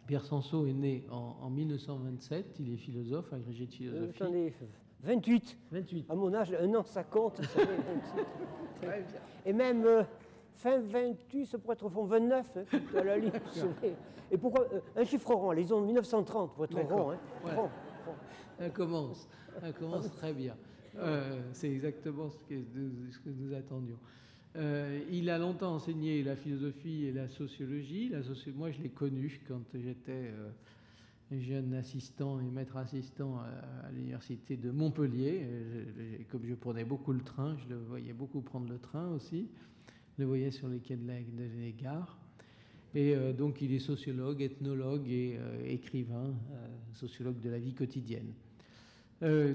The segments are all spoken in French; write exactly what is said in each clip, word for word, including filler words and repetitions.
Pierre Sansot est né en, en mille neuf cent vingt-sept, il est philosophe, agrégé de philosophie. J'en ai vingt-huit. vingt-huit. À mon âge, un an, ça compte. Vous savez, vingt-huit. Et même euh, fin vingt-huit, ça pourrait être au fond vingt-neuf, hein, à la ligne. Et pourquoi euh, un chiffre rond, les ont mille neuf cent trente pour être rond, hein. Ouais. Rond, rond. Elle commence, elle commence très bien. Euh, c'est exactement ce que, de, ce que nous attendions. Euh, il a longtemps enseigné la philosophie et la sociologie. La soci... Moi, je l'ai connu quand j'étais euh, jeune assistant et maître assistant à, à l'université de Montpellier. Je, je, comme je prenais beaucoup le train, je le voyais beaucoup prendre le train aussi. Je le voyais sur les quais de, la, de les gares. Et euh, donc, il est sociologue, ethnologue et euh, écrivain, euh, sociologue de la vie quotidienne. Euh,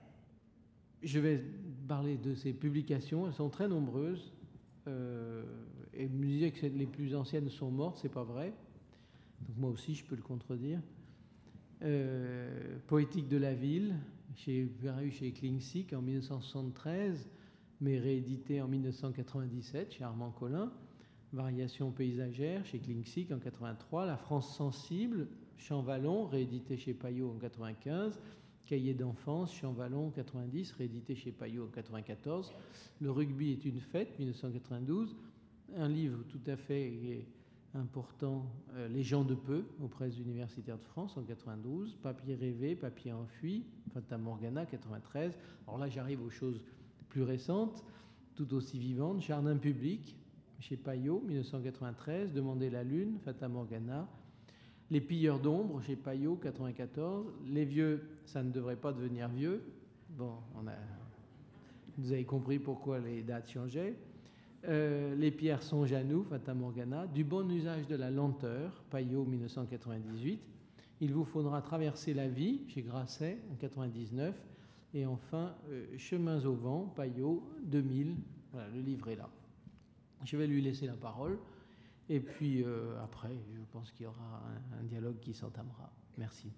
je vais parler de ses publications. Elles sont très nombreuses. Euh, et me disait que les plus anciennes sont mortes, c'est pas vrai. Donc moi aussi, je peux le contredire. Euh, Poétique de la ville, chez, paru chez Klingsik en mille neuf cent soixante-treize, mais réédité en mille neuf cent quatre-vingt-dix-sept chez Armand Collin. Variations paysagères chez Klingsik en quatre-vingt-trois. La France sensible, Champvallon, réédité chez Payot en quatre-vingt-quinze. Cahiers d'enfance, Champvallon, quatre-vingt-dix, réédité chez Payot en quatre-vingt-quatorze. Le rugby est une fête, mille neuf cent quatre-vingt-douze. Un livre tout à fait important, euh, Les gens de peu, aux presses universitaires de France en quatre-vingt-douze. Papier rêvé, papier enfui, Fata Morgana, quatre-vingt-treize. Alors là, j'arrive aux choses plus récentes, tout aussi vivantes. Jardin public, chez Payot, mille neuf cent quatre-vingt-treize. Demander la lune, Fata Morgana. Les pilleurs d'ombre, chez Payot, quatre-vingt-quatorze. Les vieux, ça ne devrait pas devenir vieux. Bon, on a... vous avez compris pourquoi les dates changeaient. Euh, les pierres songent à nous, Fata Morgana. Du bon usage de la lenteur, Payot, mille neuf cent quatre-vingt-dix-huit. Il vous faudra traverser la vie, chez Grasset, en quatre-vingt-dix-neuf. Et enfin, euh, Chemins au vent, Payot, deux mille. Voilà, le livre est là. Je vais lui laisser la parole. Et puis euh, après, je pense qu'il y aura un, un dialogue qui s'entamera. Merci.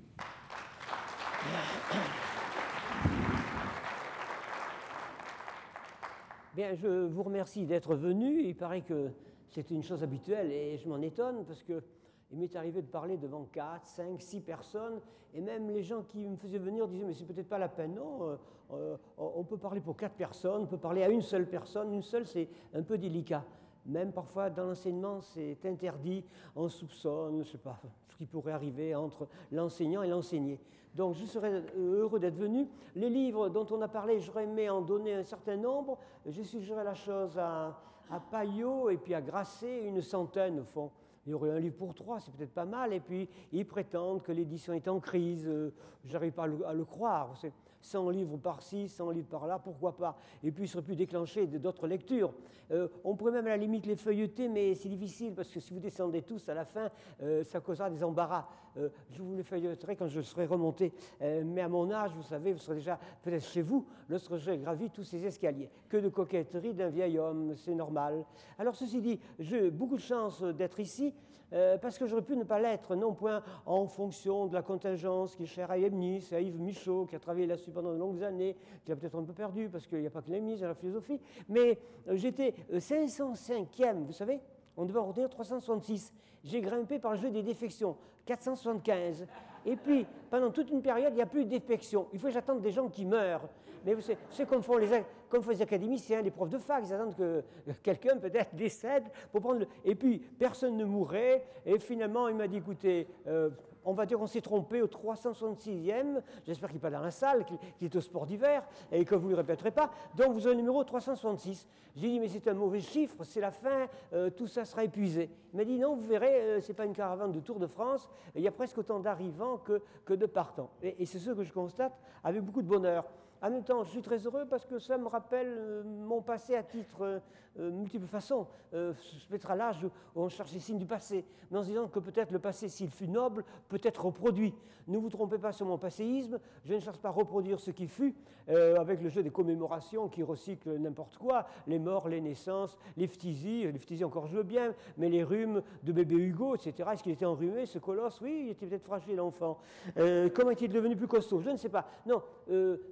Bien, je vous remercie d'être venu. Il paraît que c'est une chose habituelle et je m'en étonne parce que il m'est arrivé de parler devant quatre, cinq, six personnes et même les gens qui me faisaient venir disaient mais c'est peut-être pas la peine, non, euh, euh, on peut parler pour quatre personnes, on peut parler à une seule personne, une seule c'est un peu délicat. Même parfois dans l'enseignement, c'est interdit, on soupçonne, je ne sais pas, ce qui pourrait arriver entre l'enseignant et l'enseigné. Donc je serais heureux d'être venu. Les livres dont on a parlé, j'aurais aimé en donner un certain nombre. J'ai suggéré la chose à, à Payot et puis à Grasset, une centaine au fond. Il y aurait un livre pour trois, c'est peut-être pas mal. Et puis, ils prétendent que l'édition est en crise. Euh, j'arrive pas à le, à le croire. C'est cent livres par-ci, cent livres par-là, pourquoi pas. Et puis, il serait pu déclencher d'autres lectures. Euh, on pourrait même à la limite les feuilleter, mais c'est difficile parce que si vous descendez tous à la fin, euh, ça causera des embarras. Euh, je vous les feuilleterai quand je serai remonté. Euh, mais à mon âge, vous savez, vous serez déjà peut-être chez vous, lorsque j'ai gravi tous ces escaliers. Que de coquetterie d'un vieil homme, c'est normal. Alors, ceci dit, j'ai beaucoup de chance d'être ici. Euh, parce que j'aurais pu ne pas l'être, non point en fonction de la contingence qui est chère à Leibniz, à Yves Michaud, qui a travaillé là-dessus pendant de longues années, qui a peut-être un peu perdu, parce qu'il n'y a pas que Leibniz dans la philosophie, mais euh, j'étais euh, cinq cent cinquième, vous savez, on devait en retenir trois cent soixante-six. J'ai grimpé par le jeu des défections, quatre cent soixante-quinze. Et puis, pendant toute une période, il n'y a plus de défections. Il faut que j'attende des gens qui meurent. Mais vous savez, c'est comme font les, comme font les académiciens, les profs de fac, ils attendent que quelqu'un peut-être décède pour prendre le... Et puis, personne ne mourrait. Et finalement, il m'a dit, écoutez, euh, on va dire qu'on s'est trompé au trois cent soixante-sixième. J'espère qu'il n'est pas dans la salle, qu'il, qu'il est au sport d'hiver et que vous ne le répéterez pas. Donc, vous avez le numéro trois cent soixante-six. J'ai dit, mais c'est un mauvais chiffre, c'est la fin, euh, tout ça sera épuisé. Il m'a dit, non, vous verrez, euh, ce n'est pas une caravane de Tour de France, il y a presque autant d'arrivants que, que de partants. Et, et c'est ce que je constate avec beaucoup de bonheur. En même temps, je suis très heureux parce que ça me rappelle euh, mon passé à titre euh, euh, multiples façons. Euh, peut-être à l'âge où on cherche les signes du passé, mais en se disant que peut-être le passé, s'il fut noble, peut être reproduit. Ne vous trompez pas sur mon passéisme, je ne cherche pas à reproduire ce qui fut, euh, avec le jeu des commémorations qui recyclent n'importe quoi, les morts, les naissances, les phtisies, les phtisies encore je veux bien, mais les rhumes de bébé Hugo, et cetera. Est-ce qu'il était enrhumé, ce colosse? Oui, il était peut-être fragile, l'enfant. Euh, comment est-il devenu plus costaud? Je ne sais pas. Non, euh, le passé,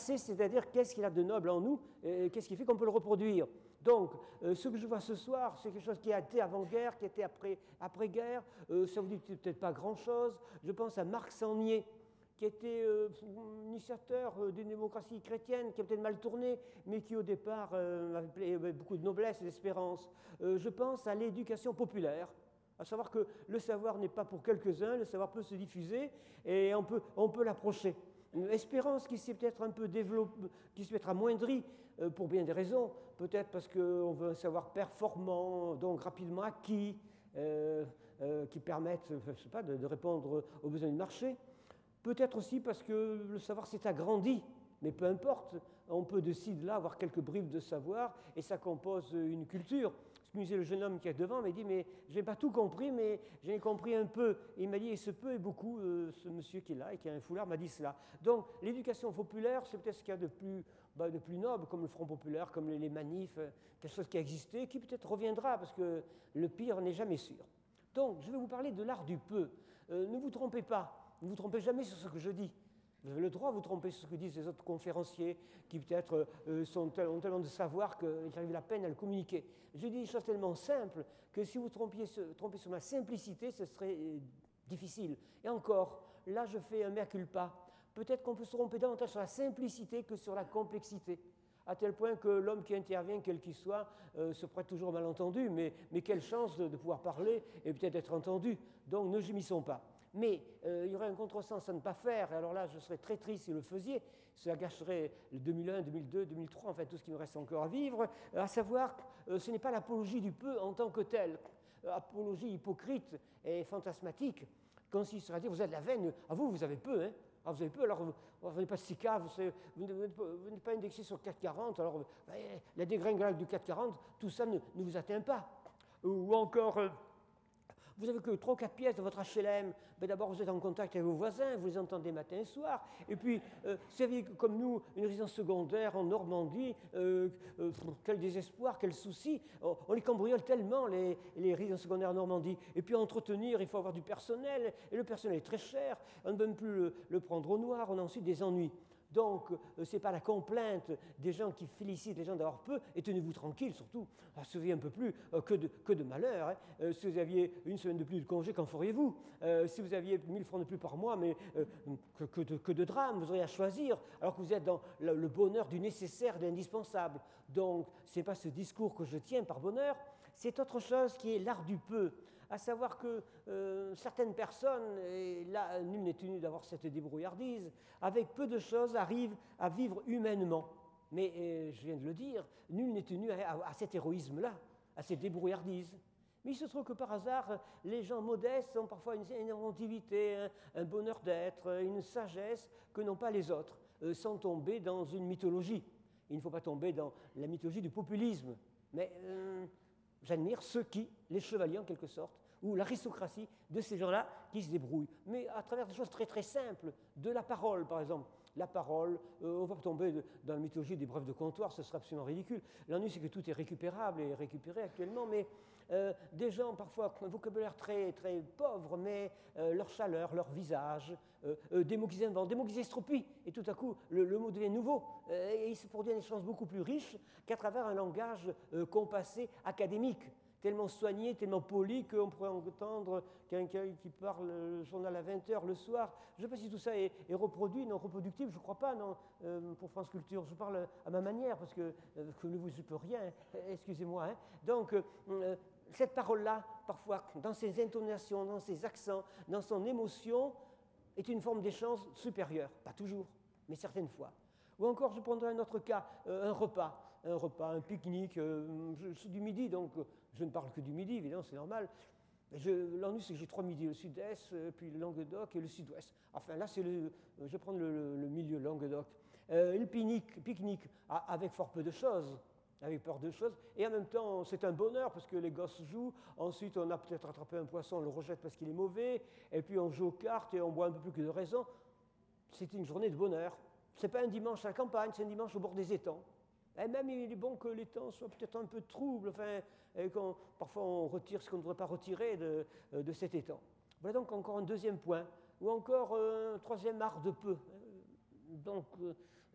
passé, c'est-à-dire qu'est-ce qu'il a de noble en nous, et qu'est-ce qui fait qu'on peut le reproduire. Donc, euh, ce que je vois ce soir, c'est quelque chose qui a été avant-guerre, qui a été après, après-guerre. Euh, ça vous dit peut-être pas grand-chose. Je pense à Marc Sangnier, qui était euh, initiateur euh, d'une démocratie chrétienne, qui a peut-être mal tourné, mais qui au départ euh, avait beaucoup de noblesse et d'espérance. Euh, je pense à l'éducation populaire, à savoir que le savoir n'est pas pour quelques-uns, le savoir peut se diffuser et on peut, on peut l'approcher. Une espérance qui s'est peut-être un peu développée, qui s'est peut-être amoindrie euh, pour bien des raisons, peut-être parce qu'on veut un savoir performant, donc rapidement acquis, euh, euh, qui permette, je sais pas, de, de répondre aux besoins du marché. Peut-être aussi parce que le savoir s'est agrandi, mais peu importe, on peut de ci, de là avoir quelques bribes de savoir et ça compose une culture. Ce que me disait le jeune homme qui est devant m'a dit, mais je n'ai pas tout compris, mais j'ai compris un peu. Et il m'a dit, et ce peu et beaucoup, euh, ce monsieur qui est là et qui a un foulard m'a dit cela. Donc l'éducation populaire, c'est peut-être ce qu'il y a de plus, bah, de plus noble, comme le Front populaire, comme les, les manifs, euh, quelque chose qui a existé, qui peut-être reviendra, parce que le pire n'est jamais sûr. Donc je vais vous parler de l'art du peu. Euh, ne vous trompez pas, ne vous trompez jamais sur ce que je dis. Vous avez le droit de vous tromper sur ce que disent les autres conférenciers qui peut-être euh, sont, ont tellement de savoir qu'il arrive la peine à le communiquer. Je dis des choses tellement simples que si vous trompiez sur, trompez sur ma simplicité, ce serait euh, difficile. Et encore, là je fais un mea culpa. Peut-être qu'on peut se tromper davantage sur la simplicité que sur la complexité, à tel point que l'homme qui intervient, quel qu'il soit, euh, se prête toujours au malentendu, mais, mais quelle chance de, de pouvoir parler et peut-être d'être entendu. Donc ne gémissons pas. Mais euh, il y aurait un contresens à ne pas faire, et alors là, je serais très triste si vous le faisiez, cela gâcherait le deux mille un, deux mille deux, deux mille trois, en fait, tout ce qui me reste encore à vivre, à savoir que euh, ce n'est pas l'apologie du peu en tant que telle. Euh, apologie hypocrite et fantasmatique, consiste à dire, vous êtes de la veine, à vous, vous avez peu, hein. Alors vous avez peu, alors vous n'avez pas de six K, vous, vous, vous n'êtes pas indexé sur le quatre cent quarante, alors ben, la dégringolade du quatre cent quarante, tout ça ne, ne vous atteint pas. Ou encore... Euh, Vous n'avez que trois ou quatre pièces dans votre H L M. Ben d'abord, vous êtes en contact avec vos voisins, vous les entendez matin et soir. Et puis, euh, si vous avez comme nous une résidence secondaire en Normandie, euh, euh, quel désespoir, quel souci. On, on les cambriole tellement, les, les résidences secondaires en Normandie. Et puis, à entretenir, il faut avoir du personnel. Et le personnel est très cher. On ne peut même plus le, le prendre au noir. On a ensuite des ennuis. Donc, euh, ce n'est pas la complainte des gens qui félicitent les gens d'avoir peu, et tenez-vous tranquille surtout, recevez un peu plus euh, que, de, que de malheur. Hein. Euh, si vous aviez une semaine de plus de congé, qu'en feriez-vous? euh, Si vous aviez mille francs de plus par mois, mais euh, que, que, de, que de drame, vous auriez à choisir, alors que vous êtes dans le, le bonheur du nécessaire, de l'indispensable. Donc, ce n'est pas ce discours que je tiens par bonheur, c'est autre chose qui est l'art du peu. À savoir que euh, certaines personnes, et là, nul n'est tenu d'avoir cette débrouillardise, avec peu de choses arrivent à vivre humainement. Mais, euh, je viens de le dire, nul n'est tenu à, à, à cet héroïsme-là, à cette débrouillardise. Mais il se trouve que par hasard, les gens modestes ont parfois une, une inventivité, un, un bonheur d'être, une sagesse que n'ont pas les autres, euh, sans tomber dans une mythologie. Il ne faut pas tomber dans la mythologie du populisme. Mais... Euh, J'admire ceux qui, les chevaliers en quelque sorte, ou l'aristocratie de ces gens-là qui se débrouillent. Mais à travers des choses très très simples, de la parole par exemple. La parole, euh, on va tomber de, dans la mythologie des brefs de comptoir, ce serait absolument ridicule. L'ennui, c'est que tout est récupérable et récupéré actuellement, mais euh, des gens parfois un vocabulaire très, très pauvre, mais euh, leur chaleur, leur visage, euh, euh, des mots qu'ils inventent, des mots qu'ils estropient, et tout à coup le, le mot devient nouveau, euh, et il se produit une échange beaucoup plus riche qu'à travers un langage euh, compassé, académique, tellement soigné, tellement poli qu'on pourrait entendre quelqu'un qui parle le journal à vingt heures le soir. Je ne sais pas si tout ça est, est reproduit, non reproductible, je ne crois pas, non, euh, pour France Culture. Je parle à ma manière, parce que, euh, que ne vous je peux rien, excusez-moi. Hein. Donc, euh, cette parole-là, parfois, dans ses intonations, dans ses accents, dans son émotion, est une forme d'échange supérieure. Pas toujours, mais certaines fois. Ou encore, je prendrai un autre cas, euh, un repas. Un repas, un pique-nique, euh, je, je suis du midi, donc je ne parle que du midi, évidemment, c'est normal. L'ennui, c'est que j'ai trois midis, le sud-est, puis le Languedoc et le sud-ouest. Enfin, là, c'est le, je vais prendre le, le, le milieu, Languedoc. Euh, le pique-nique, pique-nique avec fort peu de choses, avec peur de choses, et en même temps, c'est un bonheur, parce que les gosses jouent, ensuite, on a peut-être attrapé un poisson, on le rejette parce qu'il est mauvais, et puis on joue aux cartes et on boit un peu plus que de raison. C'est une journée de bonheur. Ce n'est pas un dimanche à la campagne, c'est un dimanche au bord des étangs. Et même, il est bon que les temps soient peut-être un peu troubles, enfin, et qu'on, parfois on retire ce qu'on ne devrait pas retirer de, de cet étang. Voilà donc encore un deuxième point, ou encore euh, un troisième art de peu. Donc, euh,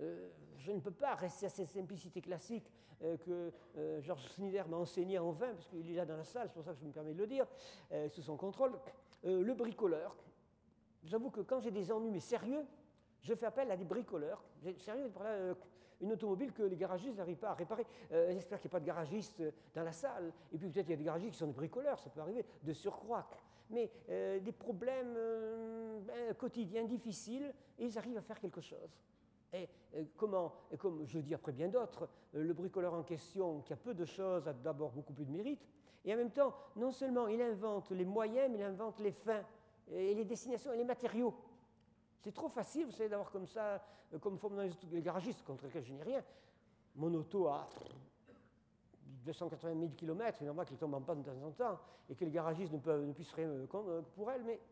euh, je ne peux pas rester à cette simplicité classique euh, que euh, Georges Snyder m'a enseigné en vain, parce qu'il est là dans la salle, c'est pour ça que je me permets de le dire, euh, sous son contrôle. Euh, le bricoleur. J'avoue que quand j'ai des ennuis, mais sérieux, je fais appel à des bricoleurs. Sérieux, par là, euh, une automobile que les garagistes n'arrivent pas à réparer. Euh, J'espère qu'il n'y a pas de garagistes dans la salle. Et puis peut-être il y a des garagistes qui sont des bricoleurs, ça peut arriver, de surcroît. Mais euh, des problèmes euh, ben, quotidiens, difficiles, et ils arrivent à faire quelque chose. Et, et comment, et comme je dis après bien d'autres, euh, le bricoleur en question, qui a peu de choses, a d'abord beaucoup plus de mérite. Et en même temps, non seulement il invente les moyens, mais il invente les fins, et les destinations et les matériaux. C'est trop facile, vous savez, d'avoir comme ça, comme forme dans les garagistes, contre lesquels je n'ai rien. Mon auto a deux cent quatre-vingt mille kilomètres, c'est normal qu'elle tombe en panne de temps en temps, et que les garagistes ne, peuvent, ne puissent rien pour elle, mais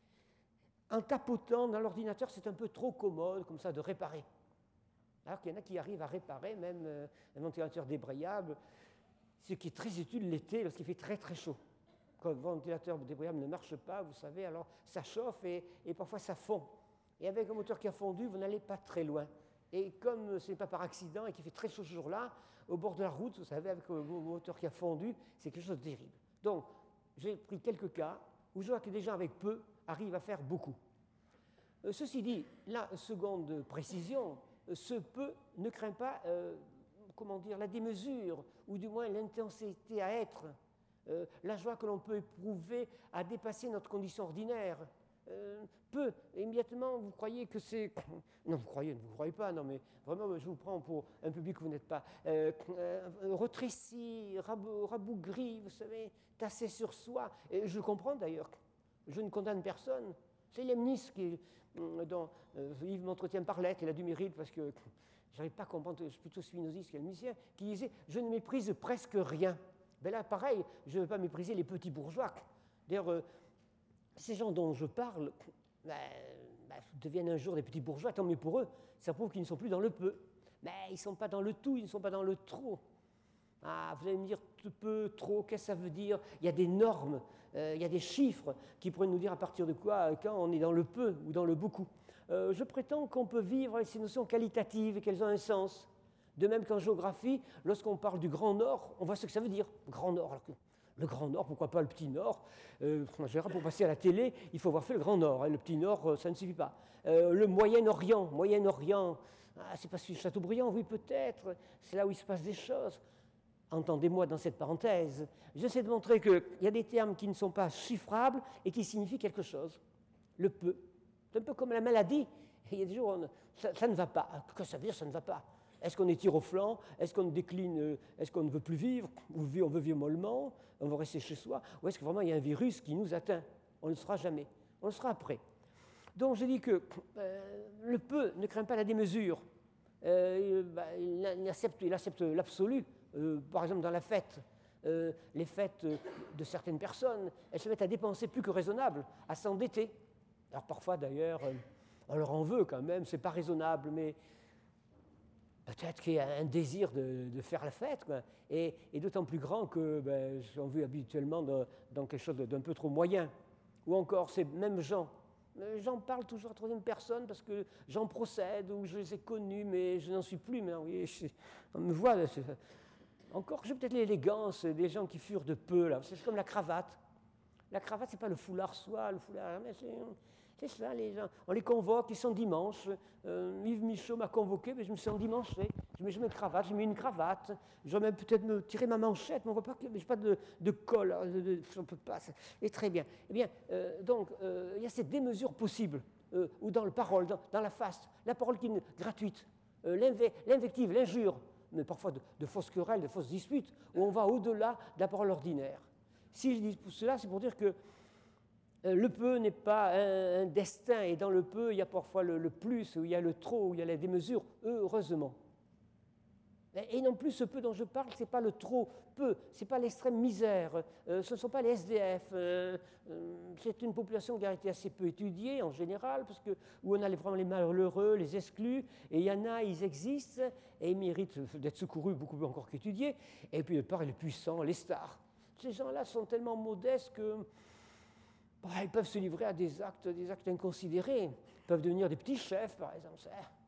en tapotant dans l'ordinateur, c'est un peu trop commode, comme ça, de réparer. Alors qu'il y en a qui arrivent à réparer, même un ventilateur débrayable, ce qui est très utile l'été, lorsqu'il fait très très chaud. Quand le ventilateur débrayable ne marche pas, vous savez, alors ça chauffe et, et parfois ça fond. Et avec un moteur qui a fondu, vous n'allez pas très loin. Et comme ce n'est pas par accident et qu'il fait très chaud ce jour-là, au bord de la route, vous savez, avec un moteur qui a fondu, c'est quelque chose de terrible. Donc, j'ai pris quelques cas où je vois que des gens avec peu arrivent à faire beaucoup. Euh, ceci dit, la seconde précision, ce peu ne craint pas, euh, comment dire, la démesure, ou du moins l'intensité à être, euh, la joie que l'on peut éprouver à dépasser notre condition ordinaire. Euh, peu, immédiatement, vous croyez que c'est... Non, vous croyez, ne vous croyez pas, non, mais vraiment, je vous prends pour un public que vous n'êtes pas. Euh, euh, retréci, rabou, rabougri, vous savez, tassé sur soi. Et je le comprends d'ailleurs. Je ne condamne personne. C'est Lemnis qui, dont euh, Yves m'entretient par lettre, il a du mérite parce que je n'arrive pas à comprendre, je suis plutôt spinoziste qu'elmisien, qui disait « Je ne méprise presque rien ». Ben là, pareil, je ne veux pas mépriser les petits bourgeois. D'ailleurs, euh, ces gens dont je parle ben, ben, deviennent un jour des petits bourgeois, tant mieux pour eux. Ça prouve qu'ils ne sont plus dans le peu. Mais ben, ils ne sont pas dans le tout, ils ne sont pas dans le trop. Ah, vous allez me dire peu, trop, qu'est-ce que ça veut dire? Il y a des normes, euh, il y a des chiffres qui pourraient nous dire à partir de quoi, quand on est dans le peu ou dans le beaucoup. Euh, je prétends qu'on peut vivre avec ces notions qualitatives et qu'elles ont un sens. De même qu'en géographie, lorsqu'on parle du Grand Nord, on voit ce que ça veut dire, Grand Nord. Alors que le Grand Nord, pourquoi pas le Petit Nord? euh, En général, pour passer à la télé, il faut avoir fait le Grand Nord. Hein, le Petit Nord, ça ne suffit pas. Euh, le Moyen-Orient, Moyen-Orient, ah, c'est pas celui de Châteaubriand, oui peut-être, c'est là où il se passe des choses. Entendez-moi dans cette parenthèse, j'essaie de montrer qu'il y a des termes qui ne sont pas chiffrables et qui signifient quelque chose. Le peu, c'est un peu comme la maladie. Il y a des jours, on, ça, ça ne va pas. Qu'est-ce que ça veut dire, ça ne va pas? Est-ce qu'on est tir au flanc? Est-ce qu'on décline? Est-ce qu'on ne veut plus vivre? Ou on veut vivre mollement? On veut rester chez soi? Ou est-ce que vraiment il y a un virus qui nous atteint? On ne le saura jamais. On le sera après. Donc je dis que euh, le peu ne craint pas la démesure. Euh, bah, il, accepte, il accepte l'absolu. Euh, par exemple, dans la fête, euh, les fêtes de certaines personnes, elles se mettent à dépenser plus que raisonnable, à s'endetter. Alors parfois, d'ailleurs, euh, on leur en veut quand même, c'est pas raisonnable, mais peut-être qu'il y a un désir de, de faire la fête, quoi. Et, et d'autant plus grand que ben, j'en veux habituellement dans, dans quelque chose d'un peu trop moyen. Ou encore, ces mêmes gens. J'en parle toujours à troisième personne parce que j'en procède ou je les ai connus, mais je n'en suis plus. Mais oui, je, on me voit. Là, encore, j'ai peut-être l'élégance des gens qui furent de peu. Là. C'est comme la cravate. La cravate, ce n'est pas le foulard soie, le foulard. Mais c'est, c'est ça, les gens. On les convoque, ils sont dimanche. Euh, Yves Michaud m'a convoqué, mais je me suis endimanché. Je mets jamais de cravate, j'ai mis une cravate. J'aurais même peut-être me tirer ma manchette, mais on voit pas que j'ai pas de, de col. De, de, on peut pas. Et très bien. Eh bien, euh, donc, euh, il y a cette démesure possible, euh, ou dans le parole, dans, dans la face, la parole qui est gratuite, euh, l'inve, l'invective, l'injure, mais parfois de, de fausses querelles, de fausses disputes, où on va au-delà de la parole ordinaire. Si je dis cela, c'est pour dire que euh, le peu n'est pas un, un destin, et dans le peu, il y a parfois le, le plus, où il y a le trop, où il y a la démesure, heureusement. Et non plus, ce peu dont je parle, ce n'est pas le trop peu, ce n'est pas l'extrême misère, euh, ce ne sont pas les S D F. Euh, euh, c'est une population qui a été assez peu étudiée en général, parce que, où on a les, vraiment les malheureux, les exclus, et il y en a, ils existent, et ils méritent d'être secourus beaucoup plus encore qu'étudiés. Et puis, de part, les puissants, les stars. Ces gens-là sont tellement modestes que bah, ils peuvent se livrer à des actes, des actes inconsidérés. Ils peuvent devenir des petits chefs, par exemple.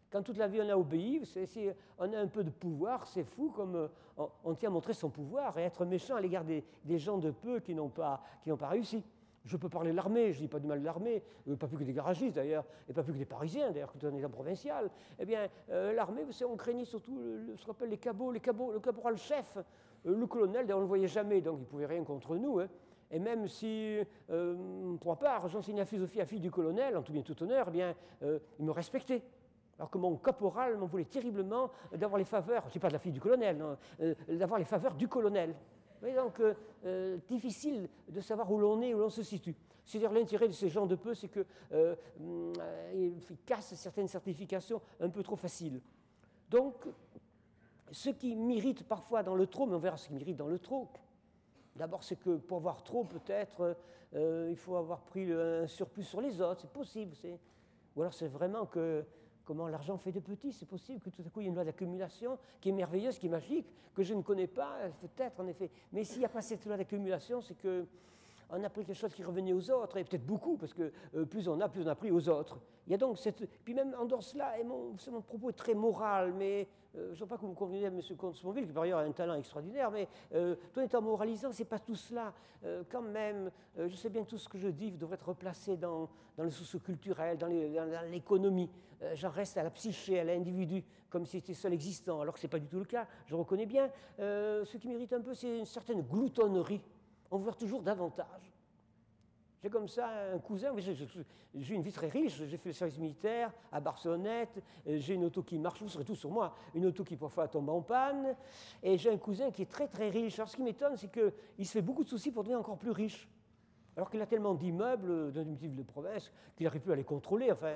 Quand toute la vie on a obéi, c'est, c'est, on a un peu de pouvoir, c'est fou comme euh, on, on tient à montrer son pouvoir et être méchant à l'égard des, des gens de peu qui n'ont pas, qui n'ont pas réussi. Je peux parler de l'armée, je ne dis pas du mal de l'armée, euh, pas plus que des garagistes d'ailleurs, et pas plus que des Parisiens d'ailleurs, quand on est en provincial. Eh bien, euh, l'armée, vous savez, on craignait surtout le, le, ce qu'on appelle les cabots, les cabots, le caporal-chef, euh, le colonel, d'ailleurs on ne le voyait jamais, donc il ne pouvait rien contre nous. Hein. Et même si, euh, pour ma part, j'enseignais la philosophie à la fille du colonel, en tout bien tout honneur, eh bien, euh, il me respectait. Alors que mon caporal m'en voulait terriblement d'avoir les faveurs, je ne dis pas de la fille du colonel, non, euh, d'avoir les faveurs du colonel. Et donc, euh, euh, difficile de savoir où l'on est, où l'on se situe. C'est-à-dire l'intérêt de ces gens de peu, c'est qu'ils euh, euh, cassent certaines certifications un peu trop faciles. Donc, ce qui m'irrite parfois dans le trop, mais on verra ce qui m'irrite dans le trop, d'abord c'est que pour avoir trop, peut-être, euh, il faut avoir pris le, un surplus sur les autres, c'est possible. C'est... Ou alors c'est vraiment que... Comment l'argent fait de petits, c'est possible que tout à coup il y ait une loi d'accumulation qui est merveilleuse, qui est magique, que je ne connais pas, peut-être en effet. Mais s'il n'y a pas cette loi d'accumulation, c'est qu'on a pris quelque chose qui revenait aux autres, et peut-être beaucoup, parce que euh, plus on a, plus on a pris aux autres. Il y a donc cette... Puis même en dehors de cela, et mon, mon propos est très moral, mais euh, je ne sais pas que vous convenez à M. Comte-Sponville, qui par ailleurs a un talent extraordinaire, mais euh, tout étant moralisant, ce n'est pas tout cela. Euh, quand même, euh, je sais bien que tout ce que je dis devrait être replacé dans, dans le socio-culturel, dans, les, dans, dans l'économie. Euh, j'en reste à la psyché, à l'individu, comme si c'était seul existant, alors que ce n'est pas du tout le cas, je reconnais bien. Euh, ce qui m'irrite un peu, c'est une certaine gloutonnerie. On veut toujours davantage. J'ai comme ça un cousin, j'ai une vie très riche, j'ai fait le service militaire à Barcelonnette, j'ai une auto qui marche, vous serez tout sur moi, une auto qui parfois tombe en panne, et j'ai un cousin qui est très très riche. Alors ce qui m'étonne, c'est qu'il se fait beaucoup de soucis pour devenir encore plus riche, alors qu'il a tellement d'immeubles dans une petite ville de province qu'il n'arrive plus à les contrôler, enfin,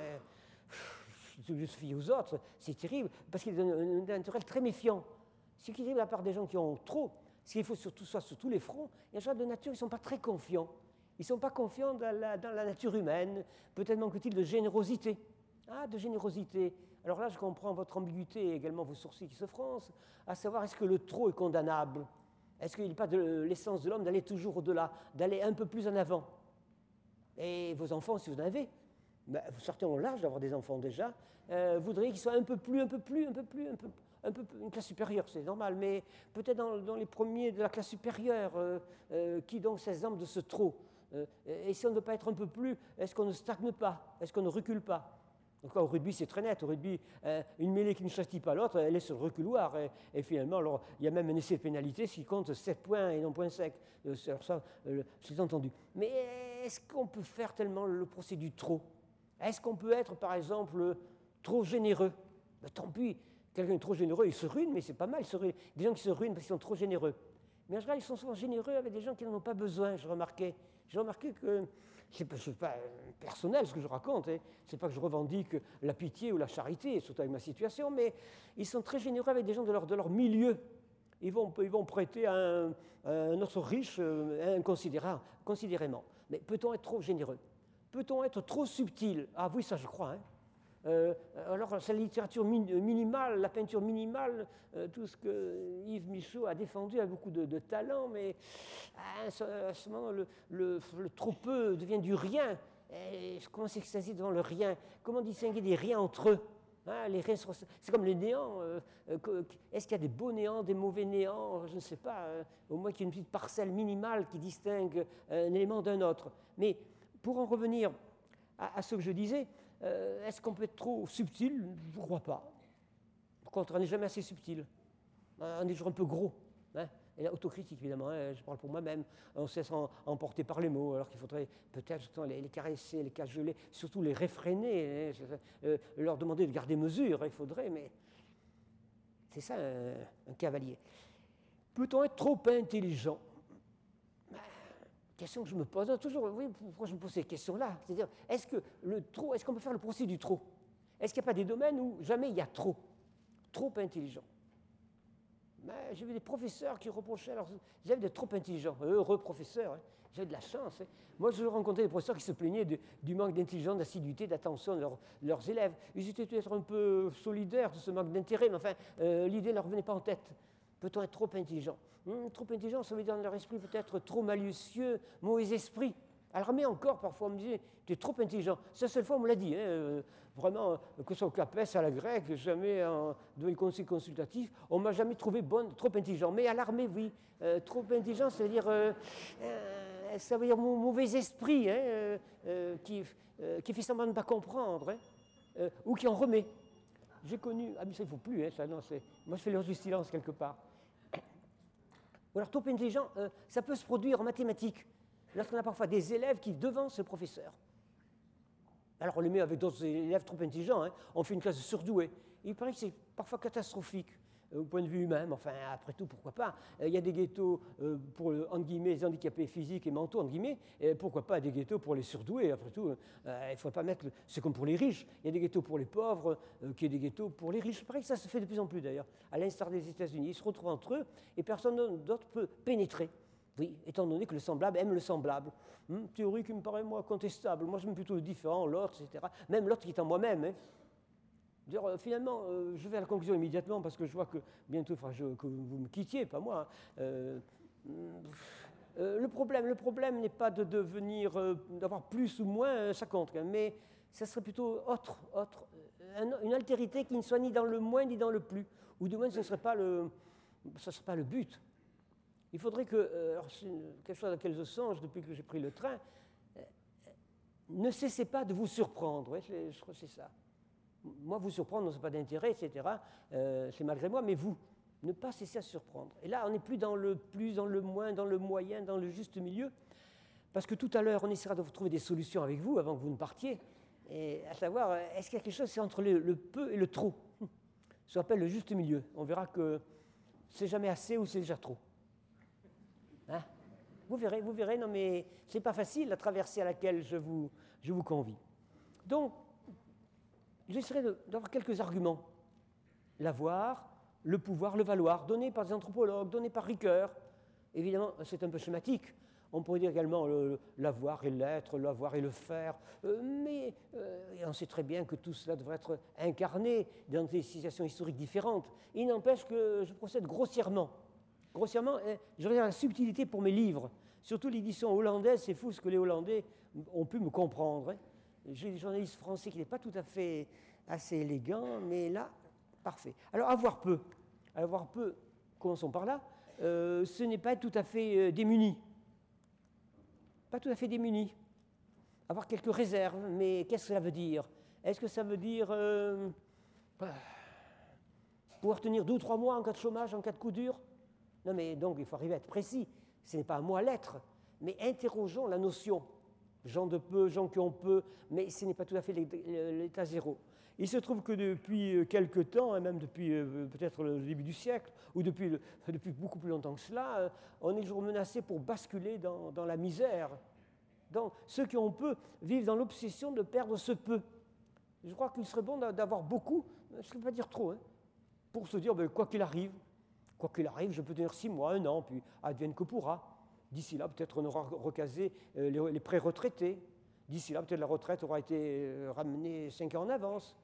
je se fie aux autres, c'est terrible, parce qu'il a un naturel très méfiant. Ce qui est terrible à la part des gens qui ont trop, ce qu'il faut surtout soit sur tous les fronts, il y a des gens de nature qui ne sont pas très confiants. Ils ne sont pas confiants dans la, dans la nature humaine. Peut-être manque-t-il de générosité. Ah, de générosité. Alors là, je comprends votre ambiguïté et également vos sourcils qui se froncent, à savoir, est-ce que le trop est condamnable? Est-ce qu'il n'est pas de l'essence de l'homme d'aller toujours au-delà, d'aller un peu plus en avant? Et vos enfants, si vous en avez, ben, certains ont l'âge d'avoir des enfants déjà, euh, voudraient qu'ils soient un peu plus, un peu plus, un peu plus, un peu, un peu une classe supérieure, c'est normal, mais peut-être dans, dans les premiers de la classe supérieure, euh, euh, qui donc c'est l'exemple de ce trop. Et si on ne veut pas être un peu plus, est-ce qu'on ne stagne pas? Est-ce qu'on ne recule pas? Donc, au rugby, c'est très net. Au rugby, euh, une mêlée qui ne châtie pas l'autre, elle est sur le reculoir. Et, et finalement, alors, il y a même un essai de pénalité, ce qui compte sept points et non point cinq. Euh, alors ça, euh, c'est entendu. Mais est-ce qu'on peut faire tellement le procès du trop? Est-ce qu'on peut être, par exemple, trop généreux? Ben, tant pis, quelqu'un de trop généreux, il se ruine, mais c'est pas mal. Se ruine. Des gens qui se ruinent parce qu'ils sont trop généreux. Mais en général, ils sont souvent généreux avec des gens qui n'en ont pas besoin, je remarquais. J'ai remarqué que, ce n'est pas personnel ce que je raconte, hein, ce n'est pas que je revendique la pitié ou la charité, surtout avec ma situation, mais ils sont très généreux avec des gens de leur, de leur milieu. Ils vont, ils vont prêter à un, à un autre riche inconsidérément. Mais peut-on être trop généreux? Peut-on être trop subtil? Ah oui, ça je crois. Hein. Euh, alors, c'est la littérature minimale, la peinture minimale, euh, tout ce que Yves Michaud a défendu avec beaucoup de, de talent, mais à ce moment, le, le, le trop peu devient du rien. Et comment s'extasier devant le rien? Comment distinguer des riens entre eux? Hein, les riens, c'est comme les néants. Euh, est-ce qu'il y a des beaux néants, des mauvais néants? Je ne sais pas. Euh, au moins qu'il y ait une petite parcelle minimale qui distingue un élément d'un autre. Mais pour en revenir à, à ce que je disais, Euh, est-ce qu'on peut être trop subtil? Je ne crois pas. Par contre, on n'est jamais assez subtil. On est toujours un peu gros. Hein, et là, autocritique, évidemment, hein, je parle pour moi-même. On se laisse emporter par les mots, alors qu'il faudrait peut-être les, les caresser, les cajoler, surtout les réfréner, hein, euh, leur demander de garder mesure, il faudrait, mais c'est ça un, un cavalier. Peut-on être trop intelligent? Question que je me pose toujours, oui, pourquoi je me pose ces questions-là? C'est-à-dire, est-ce que le trop, est-ce qu'on peut faire le procès du trop? Est-ce qu'il n'y a pas des domaines où jamais il y a trop, trop intelligent? Ben, j'ai vu des professeurs qui reprochaient leurs élèves d'être trop intelligents, heureux professeurs, hein. J'avais de la chance. Hein. Moi, je rencontrais des professeurs qui se plaignaient de, du manque d'intelligence, d'assiduité, d'attention de leur, leurs élèves. Ils étaient peut-être un peu solidaires de ce manque d'intérêt, mais enfin, euh, l'idée ne leur venait pas en tête. Peut-on être trop intelligent? hum, Trop intelligent, ça veut dire dans leur esprit peut-être trop malicieux, mauvais esprit. À l'armée encore, parfois, on me disait, tu es trop intelligent. C'est la seule fois, on me l'a dit, hein, euh, vraiment, que ce soit au CAPES, à la grecque, jamais en, dans les conseils consultatifs, on ne m'a jamais trouvé bonne, trop intelligent. Mais à l'armée, oui, euh, trop intelligent, c'est-à-dire, euh, euh, ça veut dire mon mauvais esprit, hein, euh, euh, qui, euh, qui fait semblant de ne pas comprendre, hein, euh, ou qui en remet. J'ai connu, ah mais ça il ne faut plus, hein, ça, non, moi je fais l'heure du silence quelque part. Ou alors trop intelligent, euh, ça peut se produire en mathématiques. Lorsqu'on a parfois des élèves qui devancent le professeur. Alors on les met avec d'autres élèves trop intelligents, hein. On fait une classe de surdoués. Il paraît que c'est parfois catastrophique euh, au point de vue humain, mais enfin après tout pourquoi pas. Il y a des ghettos euh, pour entre guillemets, les handicapés physiques et mentaux, entre guillemets, et pourquoi pas des ghettos pour les surdoués, après tout. Euh, il ne faut pas mettre, le... c'est comme pour les riches, il y a des ghettos pour les pauvres, euh, qu'il y ait des ghettos pour les riches. Il paraît que ça se fait de plus en plus d'ailleurs, à l'instar des États-Unis. Ils se retrouvent entre eux et personne d'autre peut pénétrer. Oui, étant donné que le semblable aime le semblable. Hum, théorie qui me paraît, moi, contestable. Moi, j'aime plutôt le différent, l'autre, et cetera. Même l'autre qui est en moi-même. Hein. Dire, euh, finalement, euh, je vais à la conclusion immédiatement parce que je vois que bientôt il faudra que vous me quittiez, pas moi. Hein. Euh, euh, le problème, le problème n'est pas de devenir, euh, d'avoir plus ou moins, euh, ça compte, hein, mais ça serait plutôt autre, autre un, une altérité qui ne soit ni dans le moins ni dans le plus. Ou du moins, ce ne serait pas le, ce serait pas le but. Il faudrait que, euh, alors c'est quelque chose à laquelle je songe depuis que j'ai pris le train, euh, ne cessez pas de vous surprendre, ouais, je, je crois que c'est ça. Moi, vous surprendre, ce n'est pas d'intérêt, et cetera, euh, c'est malgré moi, mais vous, ne pas cesser à surprendre. Et là, on n'est plus dans le plus, dans le moins, dans le moyen, dans le juste milieu, parce que tout à l'heure, on essaiera de vous trouver des solutions avec vous avant que vous ne partiez, et à savoir, est-ce qu'il y a quelque chose, c'est entre le, le peu et le trop. Ça s'appelle le juste milieu. On verra que c'est jamais assez ou c'est déjà trop. Hein? Vous verrez, vous verrez, non mais c'est pas facile la traversée à laquelle je vous, je vous convie. Donc, j'essaierai d'avoir quelques arguments. L'avoir, le pouvoir, le valoir, donnés par des anthropologues, donnés par Ricoeur. Évidemment, c'est un peu schématique. On pourrait dire également le, l'avoir et l'être, l'avoir et le faire. Euh, mais euh, et on sait très bien que tout cela devrait être incarné dans des situations historiques différentes. Il n'empêche que je procède grossièrement. Grossièrement, je regarde la subtilité pour mes livres. Surtout l'édition hollandaise, c'est fou ce que les Hollandais ont pu me comprendre. Hein. J'ai des journalistes français qui n'est pas tout à fait assez élégant, mais là, parfait. Alors, avoir peu. Avoir peu, commençons par là, euh, ce n'est pas être tout à fait euh, démuni. Pas tout à fait démuni. Avoir quelques réserves, mais qu'est-ce que cela veut dire? Est-ce que ça veut dire euh, pouvoir tenir deux ou trois mois en cas de chômage, en cas de coup dur? Non, mais donc, il faut arriver à être précis. Ce n'est pas à moi l'être, mais interrogeons la notion. Gens de peu, gens qui ont peu, mais ce n'est pas tout à fait l'état zéro. Il se trouve que depuis quelque temps, et même depuis euh, peut-être le début du siècle, ou depuis, le, depuis beaucoup plus longtemps que cela, euh, on est toujours menacé pour basculer dans, dans la misère. Donc, ceux qui ont peu vivent dans l'obsession de perdre ce peu. Je crois qu'il serait bon d'avoir beaucoup, je ne sais pas dire trop, hein, pour se dire, ben, quoi qu'il arrive, Quoi qu'il arrive, je peux tenir six mois, un an, puis advienne que pourra. D'ici là, peut-être on aura recasé les, les pré-retraités. D'ici là, peut-être la retraite aura été ramenée cinq ans en avance.